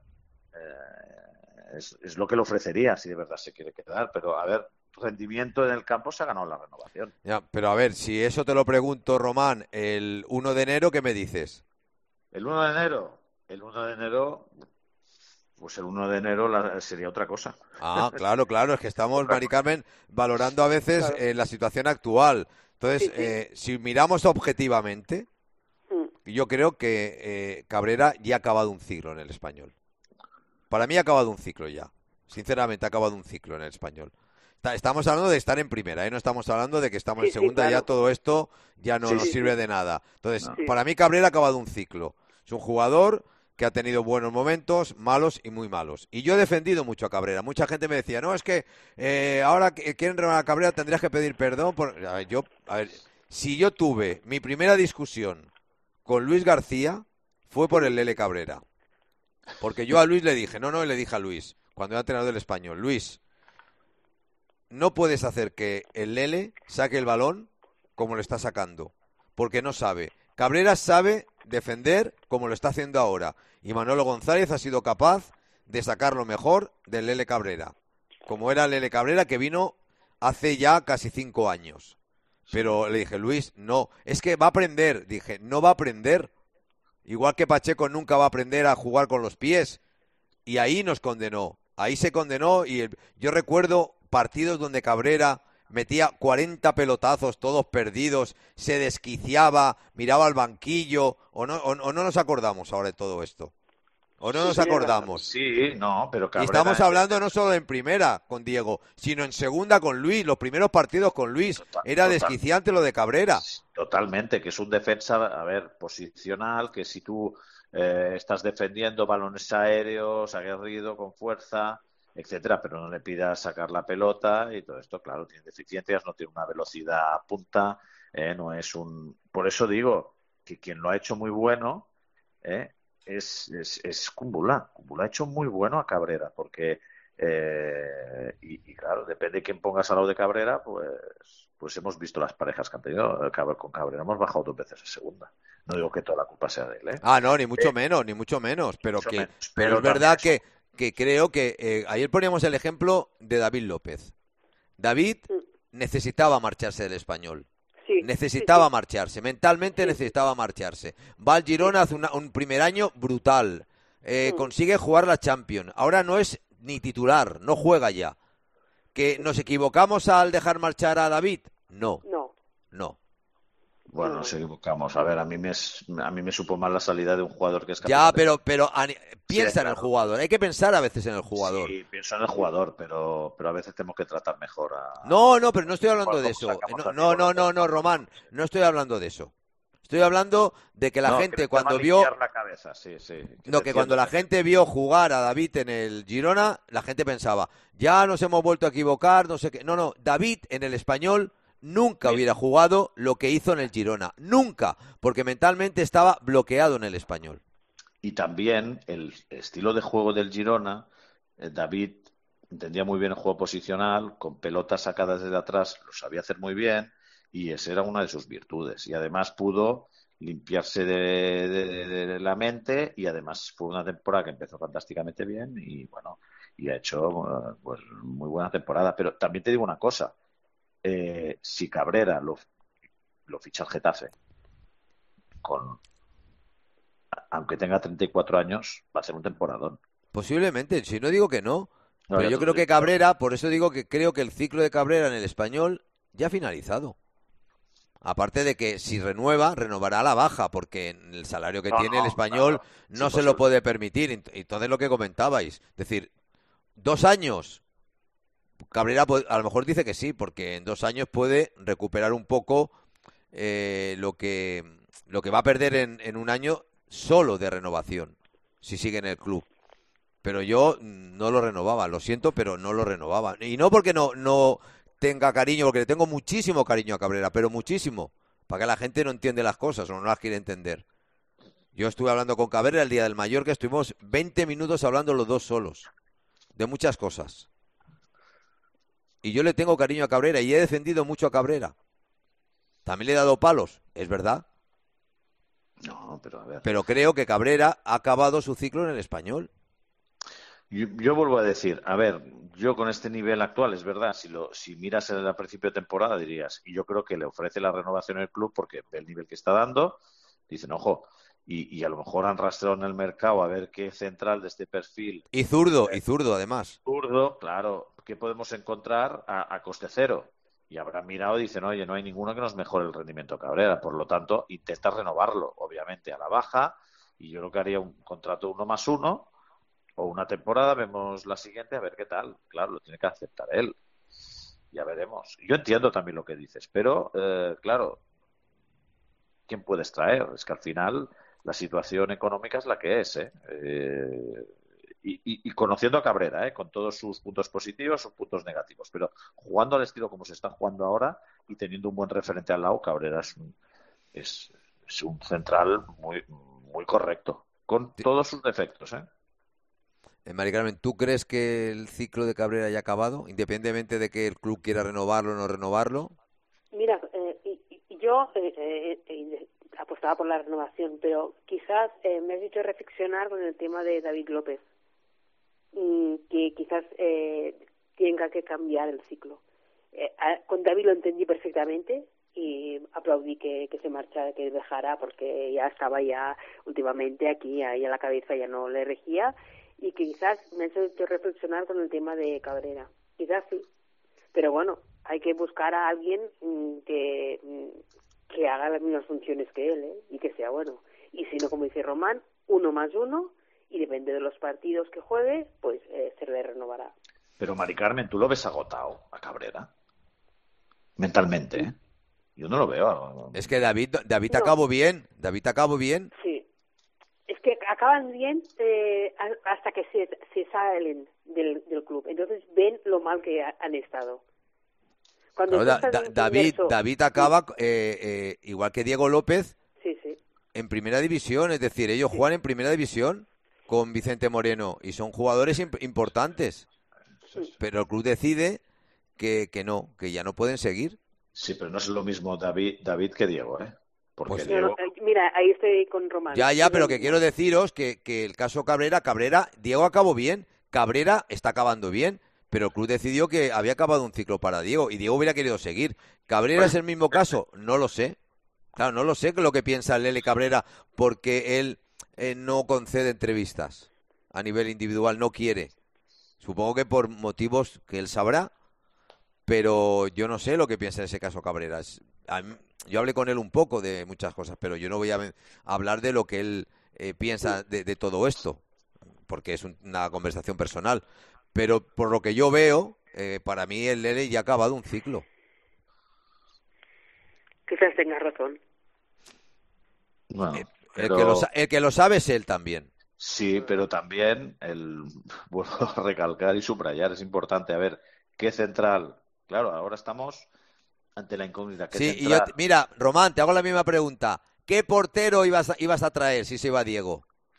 eh, es, es lo que le ofrecería si de verdad se quiere quedar. Pero, a ver, rendimiento en el campo se ha ganado la renovación. Ya, pero a ver, si eso te lo pregunto, Román, el uno de enero, ¿qué me dices? El uno de enero, el uno de enero, pues el uno de enero la, sería otra cosa. Ah, claro, claro, es que estamos, Mari Carmen, valorando a veces Claro. eh, la situación actual. Entonces, Sí, sí. eh, si miramos objetivamente, Mm. yo creo que eh, Cabrera ya ha acabado un ciclo en el Español. Para mí ha acabado un ciclo ya. Sinceramente, ha acabado un ciclo en el Español. Estamos hablando de estar en primera, ¿eh? No estamos hablando de que estamos Sí, en sí, segunda, claro. ya todo esto ya no Sí, nos sí, sirve sí. de nada. Entonces, No. Sí. para mí Cabrera ha acabado un ciclo. Es un jugador que ha tenido buenos momentos, malos y muy malos. Y yo he defendido mucho a Cabrera. Mucha gente me decía, no, es que eh, ahora que quieren renovar a Cabrera tendrías que pedir perdón. Por... A ver, yo, a ver, si yo tuve mi primera discusión con Luis García, fue por el Lele Cabrera. Porque yo a Luis le dije, no, no, le dije a Luis, cuando era entrenador del Español, Luis, no puedes hacer que el Lele saque el balón como lo está sacando, porque no sabe. Cabrera sabe defender como lo está haciendo ahora. Y Manolo González ha sido capaz de sacar lo mejor del Lele Cabrera. Como era Lele Cabrera, que vino hace ya casi cinco años. Pero le dije, Luis, no, es que va a aprender. Dije, no va a aprender. Igual que Pacheco nunca va a aprender a jugar con los pies. Y ahí nos condenó. Ahí se condenó y el... yo recuerdo partidos donde Cabrera metía cuarenta pelotazos, todos perdidos, se desquiciaba, miraba al banquillo, o no, o, o no nos acordamos ahora de todo esto. ¿O no nos acordamos? Sí, no, pero Cabrera... Y estamos hablando no solo en primera con Diego, sino en segunda con Luis, los primeros partidos con Luis. Total, Era total. desquiciante lo de Cabrera. Totalmente, que es un defensa, a ver, posicional, que si tú eh, estás defendiendo balones aéreos, aguerrido, con fuerza, etcétera, pero no le pidas sacar la pelota y todo esto, claro, tiene deficiencias, no tiene una velocidad punta, eh, no es un... Por eso digo que quien lo ha hecho muy bueno... Eh, Es, es, es Kumbula. Kumbula ha hecho muy bueno a Cabrera, porque eh, y, y claro, depende de quién pongas al lado de Cabrera, pues pues hemos visto las parejas que han tenido. Con Cabrera hemos bajado dos veces a segunda. No digo que toda la culpa sea de él, ¿eh? Ah, no, ni mucho eh, menos, ni mucho menos, pero mucho que menos, pero, pero es verdad que, que creo que eh, ayer poníamos el ejemplo de David López. David necesitaba marcharse del Español. Sí, necesitaba sí, sí. marcharse, mentalmente sí. necesitaba marcharse. Va al Girona, hace una, un primer año brutal, eh, sí. consigue jugar la Champions, ahora no es ni titular, no juega ya. ¿Que nos equivocamos al dejar marchar a David? No, no, no. Bueno, nos equivocamos. A ver, a mí me es, a mí me supo mal la salida de un jugador que es capitán. Ya, pero pero a, piensa sí, en claro. el jugador. Hay que pensar a veces en el jugador. Sí, pienso en el jugador, pero pero a veces tenemos que tratar mejor a... No, no, pero no estoy hablando de eso. No, no, no, no, no, Román, no estoy hablando de eso. Estoy hablando de que la no, gente que cuando vio... La cabeza. Sí, sí, que no, que cuando la gente vio jugar a David en el Girona, la gente pensaba, ya nos hemos vuelto a equivocar, no sé qué. No, no, David en el Español... nunca hubiera jugado lo que hizo en el Girona. Nunca, porque mentalmente estaba bloqueado en el Español. Y también el estilo de juego del Girona, eh, David entendía muy bien el juego posicional, con pelotas sacadas desde atrás, lo sabía hacer muy bien, y esa era una de sus virtudes. Y además pudo limpiarse de, de, de la mente, y además fue una temporada que empezó fantásticamente bien, y bueno, y ha hecho pues muy buena temporada. Pero también te digo una cosa, Eh, si Cabrera lo, lo ficha el Getafe, con, aunque tenga treinta y cuatro años, va a ser un temporadón. Posiblemente, si no digo que no, no pero yo creo que Cabrera, por eso digo que creo que el ciclo de Cabrera en el Español ya ha finalizado. Aparte de que si renueva, renovará a la baja, porque el salario que no, tiene no, el Español no, no se lo puede permitir. Entonces lo que comentabais, es decir, dos años... Cabrera a lo mejor dice que sí, porque en dos años puede recuperar un poco eh, lo que lo que va a perder en, en un año solo de renovación, si sigue en el club. Pero yo no lo renovaba, lo siento, pero no lo renovaba. Y no porque no, no tenga cariño, porque le tengo muchísimo cariño a Cabrera, pero muchísimo, para que la gente no entiende las cosas o no las quiere entender. Yo estuve hablando con Cabrera el día del Mallorca, estuvimos veinte minutos hablando los dos solos, de muchas cosas. Y yo le tengo cariño a Cabrera y he defendido mucho a Cabrera. También le he dado palos, es verdad. No, pero a ver. Pero creo que Cabrera ha acabado su ciclo en el Español. Yo, yo vuelvo a decir, a ver, yo con este nivel actual, es verdad, si lo si miras el principio de temporada dirías, y yo creo que le ofrece la renovación al club porque ve el nivel que está dando, dicen, ojo, y, y a lo mejor han rastreado en el mercado a ver qué central de este perfil. Y zurdo, eh, y zurdo además. Zurdo, claro. ¿Qué podemos encontrar a, a coste cero? Y habrán mirado y dicen, oye, no hay ninguno que nos mejore el rendimiento Cabrera. Por lo tanto, intenta renovarlo, obviamente, a la baja. Y yo creo que haría un contrato uno más uno o una temporada, vemos la siguiente, a ver qué tal. Claro, lo tiene que aceptar él. Ya veremos. Yo entiendo también lo que dices, pero, eh, claro, ¿quién puedes traer? Es que al final la situación económica es la que es, ¿eh? eh Y, y, y conociendo a Cabrera, ¿eh? Con todos sus puntos positivos, sus puntos negativos, pero jugando al estilo como se está jugando ahora y teniendo un buen referente al lado, Cabrera es un, es, es un central muy muy correcto, con todos sus defectos, ¿eh? Eh, Mari Carmen, ¿tú crees que el ciclo de Cabrera ya ha acabado, independientemente de que el club quiera renovarlo o no renovarlo? Mira, eh, yo eh, eh, apostaba por la renovación, pero quizás eh, me has hecho reflexionar con el tema de David López, mm, que quizás eh, tenga que cambiar el ciclo. Eh, a, con David lo entendí perfectamente y aplaudí que, que se marchara, que dejara, porque ya estaba ya últimamente aquí, ahí a la cabeza ya no le regía, y que quizás me has hecho reflexionar con el tema de Cabrera. Quizás sí, pero bueno, hay que buscar a alguien mm, que... Mm, que haga las mismas funciones que él, ¿eh? Y que sea bueno. Y si no, como dice Román, uno más uno, y depende de los partidos que juegue, pues eh, se le renovará. Pero, Mari Carmen, ¿tú lo ves agotado a Cabrera? Mentalmente, ¿eh? Yo no lo veo. Es que David, David No. acabó bien, David acabó bien. Sí. Es que acaban bien eh, hasta que se, se salen del, del club. Entonces ven lo mal que ha- han estado. Cuando Claro, tú Da- estás Da- en David, inmerso- David acaba eh, eh, igual que Diego López Sí, sí. en primera división, es decir, ellos juegan en primera división con Vicente Moreno y son jugadores imp- importantes, pero el club decide que, que no, que ya no pueden seguir. Sí, pero no es lo mismo David, David que Diego, ¿eh? Porque Pues- No, no, Diego... eh, mira, ahí estoy con Román. Ya, ya, Es pero lo que mismo. quiero deciros que, que el caso Cabrera, Cabrera, Diego acabó bien, Cabrera está acabando bien, pero el club decidió que había acabado un ciclo para Diego y Diego hubiera querido seguir. ¿Cabrera es el mismo caso? No lo sé. Claro, no lo sé lo que piensa Lele Cabrera porque él eh, no concede entrevistas a nivel individual, no quiere. Supongo que por motivos que él sabrá, pero yo no sé lo que piensa en ese caso Cabrera. Es- a mí- yo hablé con él un poco de muchas cosas, pero yo no voy a ven- a hablar de lo que él eh, piensa de, de todo esto, porque es un- una conversación personal. Pero por lo que yo veo, eh, para mí el Lele ya ha acabado un ciclo. Quizás tengas razón. Bueno, El, pero- que lo, sa- el que lo sabe es él también. Sí, pero también, el, vuelvo a recalcar y subrayar, es importante, a ver, ¿qué central? Claro, ahora estamos ante la incógnita. ¿Qué Sí, y yo, central? te- mira, Román, te hago la misma pregunta. ¿Qué portero ibas a, ibas a traer si se iba Diego?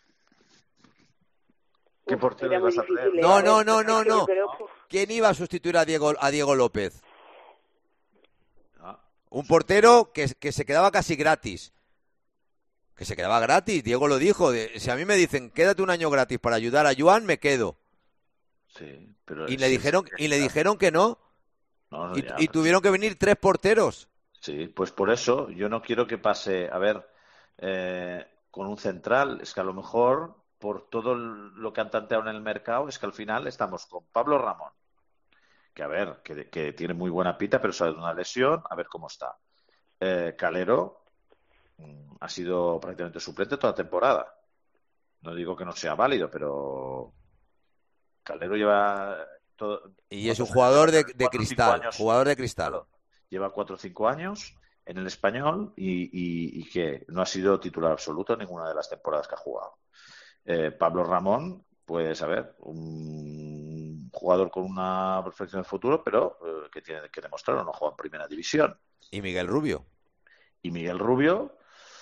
¿Qué Uf, portero sería muy ibas a traer? difícil, ¿eh? No, A ver, no, no, es no, que yo no. creo, uf, ¿Quién iba a sustituir a Diego, a Diego López? Ah, Un portero que, que se quedaba casi gratis. Que se quedaba gratis, Diego lo dijo. de- si a mí me dicen, quédate un año gratis para ayudar a Joan, me quedo. sí, pero Y le sí, dijeron, sí, y le dijeron que no. no, no, Y, ya, y tuvieron que venir tres porteros. Sí, pues por eso yo no quiero que pase, a ver, eh, con un central, es que a lo mejor por todo lo que han tanteado en el mercado, es que al final estamos con Pablo Ramón, que a ver, que, que tiene muy buena pita, pero sale de una lesión, a ver cómo está. Eh, Calero mm, ha sido prácticamente suplente toda la temporada. No digo que no sea válido, pero Calero lleva todo, Y es un ¿cuántos jugador de, años? de Cuatro o cinco cristal. años. Jugador de cristal. Claro, lleva cuatro o cinco años en el Español y, y, y que no ha sido titular absoluto en ninguna de las temporadas que ha jugado. Eh, Pablo Ramón, pues a ver, un jugador con una perfección de futuro, pero eh, que tiene que demostrarlo, no juega en primera división. Y Miguel Rubio. Y Miguel Rubio,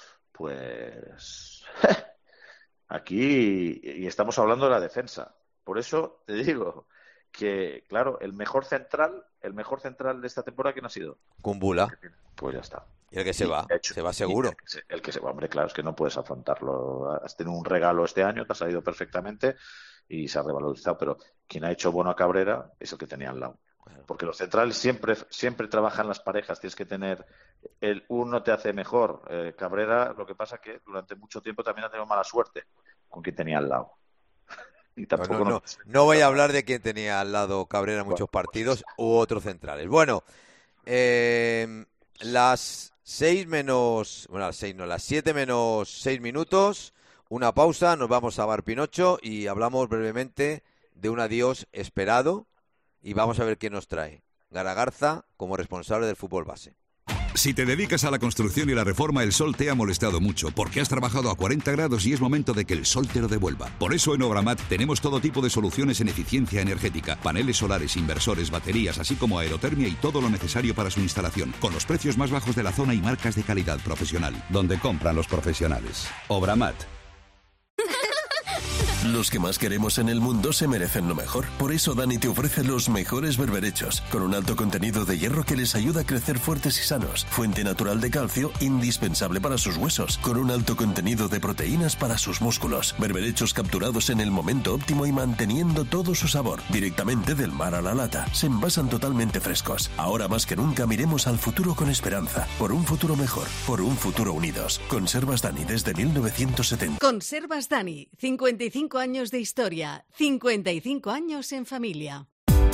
pues aquí y estamos hablando de la defensa. Por eso te digo que, claro, el mejor central, el mejor central de esta temporada, ¿quién ha sido? Kumbula. Pues ya está. Y el que se Y, va. de hecho, Se va y seguro. El que, se, el que se va, hombre, claro, es que no puedes afrontarlo. Has tenido un regalo este año, te ha salido perfectamente y se ha revalorizado, pero quien ha hecho bueno a Cabrera es el que tenía al lado. Porque los centrales siempre siempre trabajan las parejas, tienes que tener, el uno te hace mejor. Eh, Cabrera, lo que pasa que durante mucho tiempo también ha tenido mala suerte con quien tenía al lado. Y tampoco No, no, nos- no voy a hablar de quién tenía al lado Cabrera en muchos Bueno, partidos u otros centrales. Bueno, eh, las seis menos, bueno, las seis no, las siete menos seis minutos, una pausa, nos vamos a Bar Pinocho y hablamos brevemente de un adiós esperado y vamos a ver qué nos trae Gara Garza como responsable del fútbol base. Si te dedicas a la construcción y la reforma, el sol te ha molestado mucho, porque has trabajado a cuarenta grados y es momento de que el sol te lo devuelva. Por eso en Obramat tenemos todo tipo de soluciones en eficiencia energética, paneles solares, inversores, baterías, así como aerotermia y todo lo necesario para su instalación, con los precios más bajos de la zona y marcas de calidad profesional, donde compran los profesionales. Obramat. Los que más queremos en el mundo se merecen lo mejor. Por eso Dani te ofrece los mejores berberechos, con un alto contenido de hierro que les ayuda a crecer fuertes y sanos. Fuente natural de calcio, indispensable para sus huesos, con un alto contenido de proteínas para sus músculos. Berberechos capturados en el momento óptimo y manteniendo todo su sabor. Directamente del mar a la lata. Se envasan totalmente frescos. Ahora más que nunca miremos al futuro con esperanza. Por un futuro mejor. Por un futuro unidos. Conservas Dani desde mil novecientos setenta. Conservas Dani. cincuenta y cinco años de historia. cincuenta y cinco años en familia.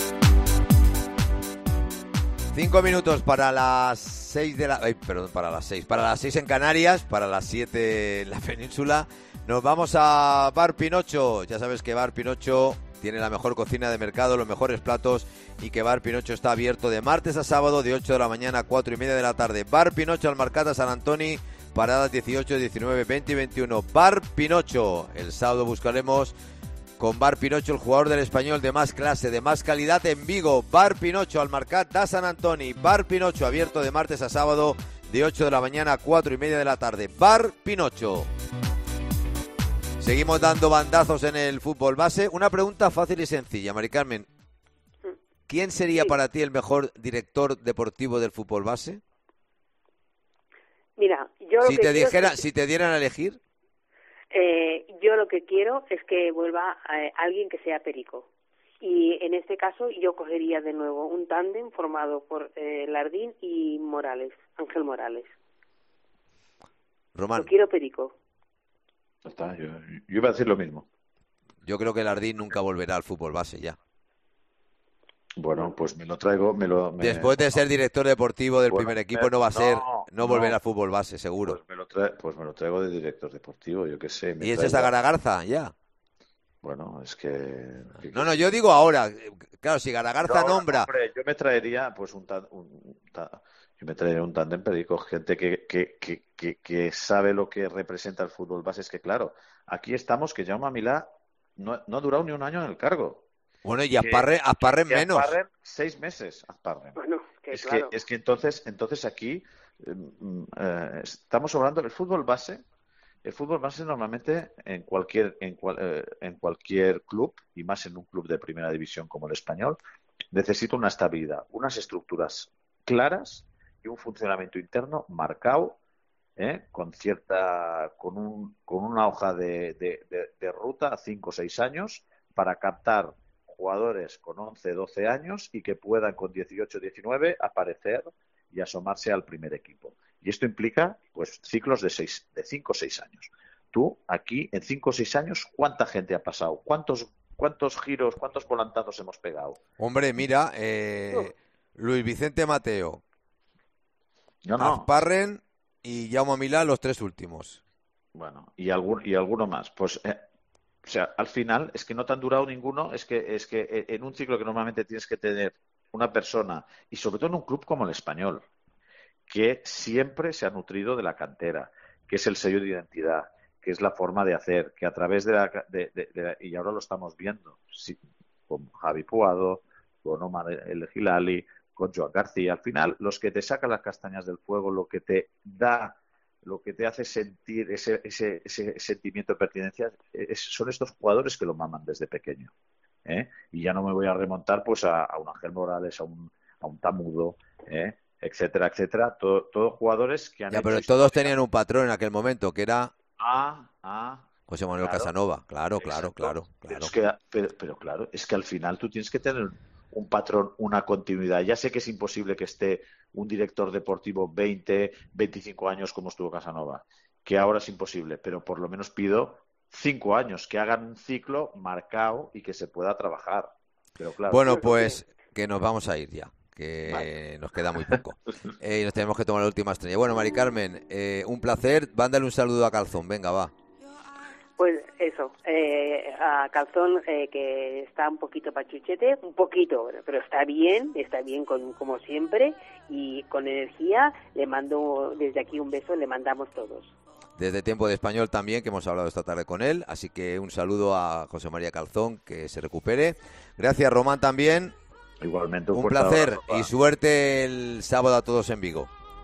Cinco minutos para las seis de la... Ay, perdón, para las seis. Para las seis en Canarias, para las siete en la península. Nos vamos a Bar Pinocho. Ya sabes que Bar Pinocho tiene la mejor cocina de mercado, los mejores platos, y que Bar Pinocho está abierto de martes a sábado de ocho de la mañana a cuatro y media de la tarde. Bar Pinocho, Almarcata, San Antoni, paradas dieciocho, diecinueve, veinte y veintiuno. Bar Pinocho. El sábado buscaremos con Bar Pinocho el jugador del Español de más clase, de más calidad en Vigo. Bar Pinocho, Almarcat da San Antoni. Bar Pinocho, abierto de martes a sábado de ocho de la mañana a cuatro y media de la tarde. Bar Pinocho. Seguimos dando bandazos en el fútbol base. Una pregunta fácil y sencilla, Mari Carmen. ¿Quién sería sí. para ti el mejor director deportivo del fútbol base? Mira, yo lo Si que te quiero dijera, es que, si te dieran a elegir. eh, yo lo que quiero es que vuelva eh, alguien que sea Perico. Y en este caso yo cogería de nuevo un tándem formado por eh, Lardín y Morales, Ángel Morales. Román. Lo quiero Perico. Está, yo, yo iba a decir lo mismo. Yo creo que Lardín nunca volverá al fútbol base ya. Bueno, pues me lo traigo, me lo... Me... Después de ser director deportivo del Bueno, primer equipo no va a ser, no, no volverá no. al fútbol base, seguro. Pues me lo, tra... pues me lo traigo de director deportivo, yo qué sé. Me ¿Y es traigo... esa Garagarza? Ya. Bueno, es que... No, no, yo digo ahora. Claro, si Garagarza No, nombra... Hombre, yo me traería pues un, tan, un ta... yo me traería un tándem perico, gente que, que, que, que, que sabe lo que representa el fútbol base. Es que claro, aquí estamos que Jaume Milá no, no ha durado ni un año en el cargo. Bueno, y Azparren, Azparren que menos. Azparren, seis meses, Azparren. Bueno, que es, claro. que, es que entonces, entonces aquí eh, eh, estamos hablando del fútbol base. El fútbol base normalmente en cualquier en, cual, eh, en cualquier club, y más en un club de primera división como el Español, necesita una estabilidad, unas estructuras claras y un funcionamiento interno marcado, ¿eh? con cierta con un con una hoja de, de, de, de ruta a cinco o seis años para captar jugadores con once, doce años y que puedan con dieciocho, diecinueve aparecer y asomarse al primer equipo. Y esto implica pues ciclos de seis, de cinco o seis años. Tú, aquí, en cinco o seis años, ¿cuánta gente ha pasado? ¿Cuántos, cuántos giros, cuántos volantazos hemos pegado? Hombre, mira, eh, Luis Vicente Mateo, No, no. Azparren y Jaume Milá, los tres últimos. Bueno, y, algún, y alguno más. Pues... Eh, O sea, al final es que no te han durado ninguno, es que es que en un ciclo que normalmente tienes que tener una persona, y sobre todo en un club como el Español, que siempre se ha nutrido de la cantera, que es el sello de identidad, que es la forma de hacer, que a través de la... De, de, de, y ahora lo estamos viendo, sí, con Javi Puado, con Omar El Gilali, con Joan García, al final los que te sacan las castañas del fuego, lo que te da... lo que te hace sentir ese, ese, ese sentimiento de pertinencia es, son estos jugadores que lo maman desde pequeño, ¿eh? Y ya no me voy a remontar pues a, a un Ángel Morales, a un, a un Tamudo, ¿eh? etcétera, etcétera, todo, todos jugadores que han Ya, hecho pero historia. todos tenían un patrón en aquel momento, que era Ah, ah, José Manuel claro. Casanova. Claro, claro, Exacto. claro, Pero, claro. es que, pero, pero claro, es que al final tú tienes que tener un patrón, una continuidad. Ya sé que es imposible que esté un director deportivo veinte, veinticinco años como estuvo Casanova, que ahora es imposible, pero por lo menos pido cinco años, que hagan un ciclo marcado y que se pueda trabajar. Pero claro, Bueno, pues que nos vamos a ir ya, que Vale. nos queda muy poco. Eh, y nos tenemos que tomar la última estrella. Bueno, Mari Carmen, eh, un placer. Mándale un saludo a Calzón. Venga, va. Pues eso, eh, a Calzón eh, que está un poquito pachuchete, un poquito, pero está bien, está bien con, como siempre y con energía. Le mando desde aquí un beso, le mandamos todos. Desde Tiempo de Español también, que hemos hablado esta tarde con él. Así que un saludo a José María Calzón, que se recupere. Gracias, Román, también. igualmente un, Un fuerte placer abrazo, pa. y suerte el sábado a todos en Vigo.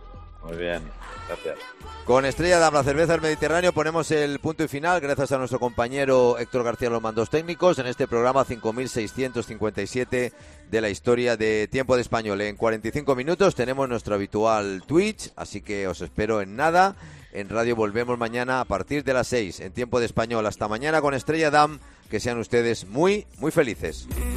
Muy bien, gracias. Con Estrella Damm, la cerveza del Mediterráneo, ponemos el punto y final, gracias a nuestro compañero Héctor García, los mandos técnicos, en este programa cinco mil seiscientos cincuenta y siete de la historia de Tiempo de Español. En cuarenta y cinco minutos tenemos nuestro habitual Twitch, así que os espero en nada. En radio volvemos mañana a partir de las seis en Tiempo de Español. Hasta mañana con Estrella Damm, que sean ustedes muy, muy felices.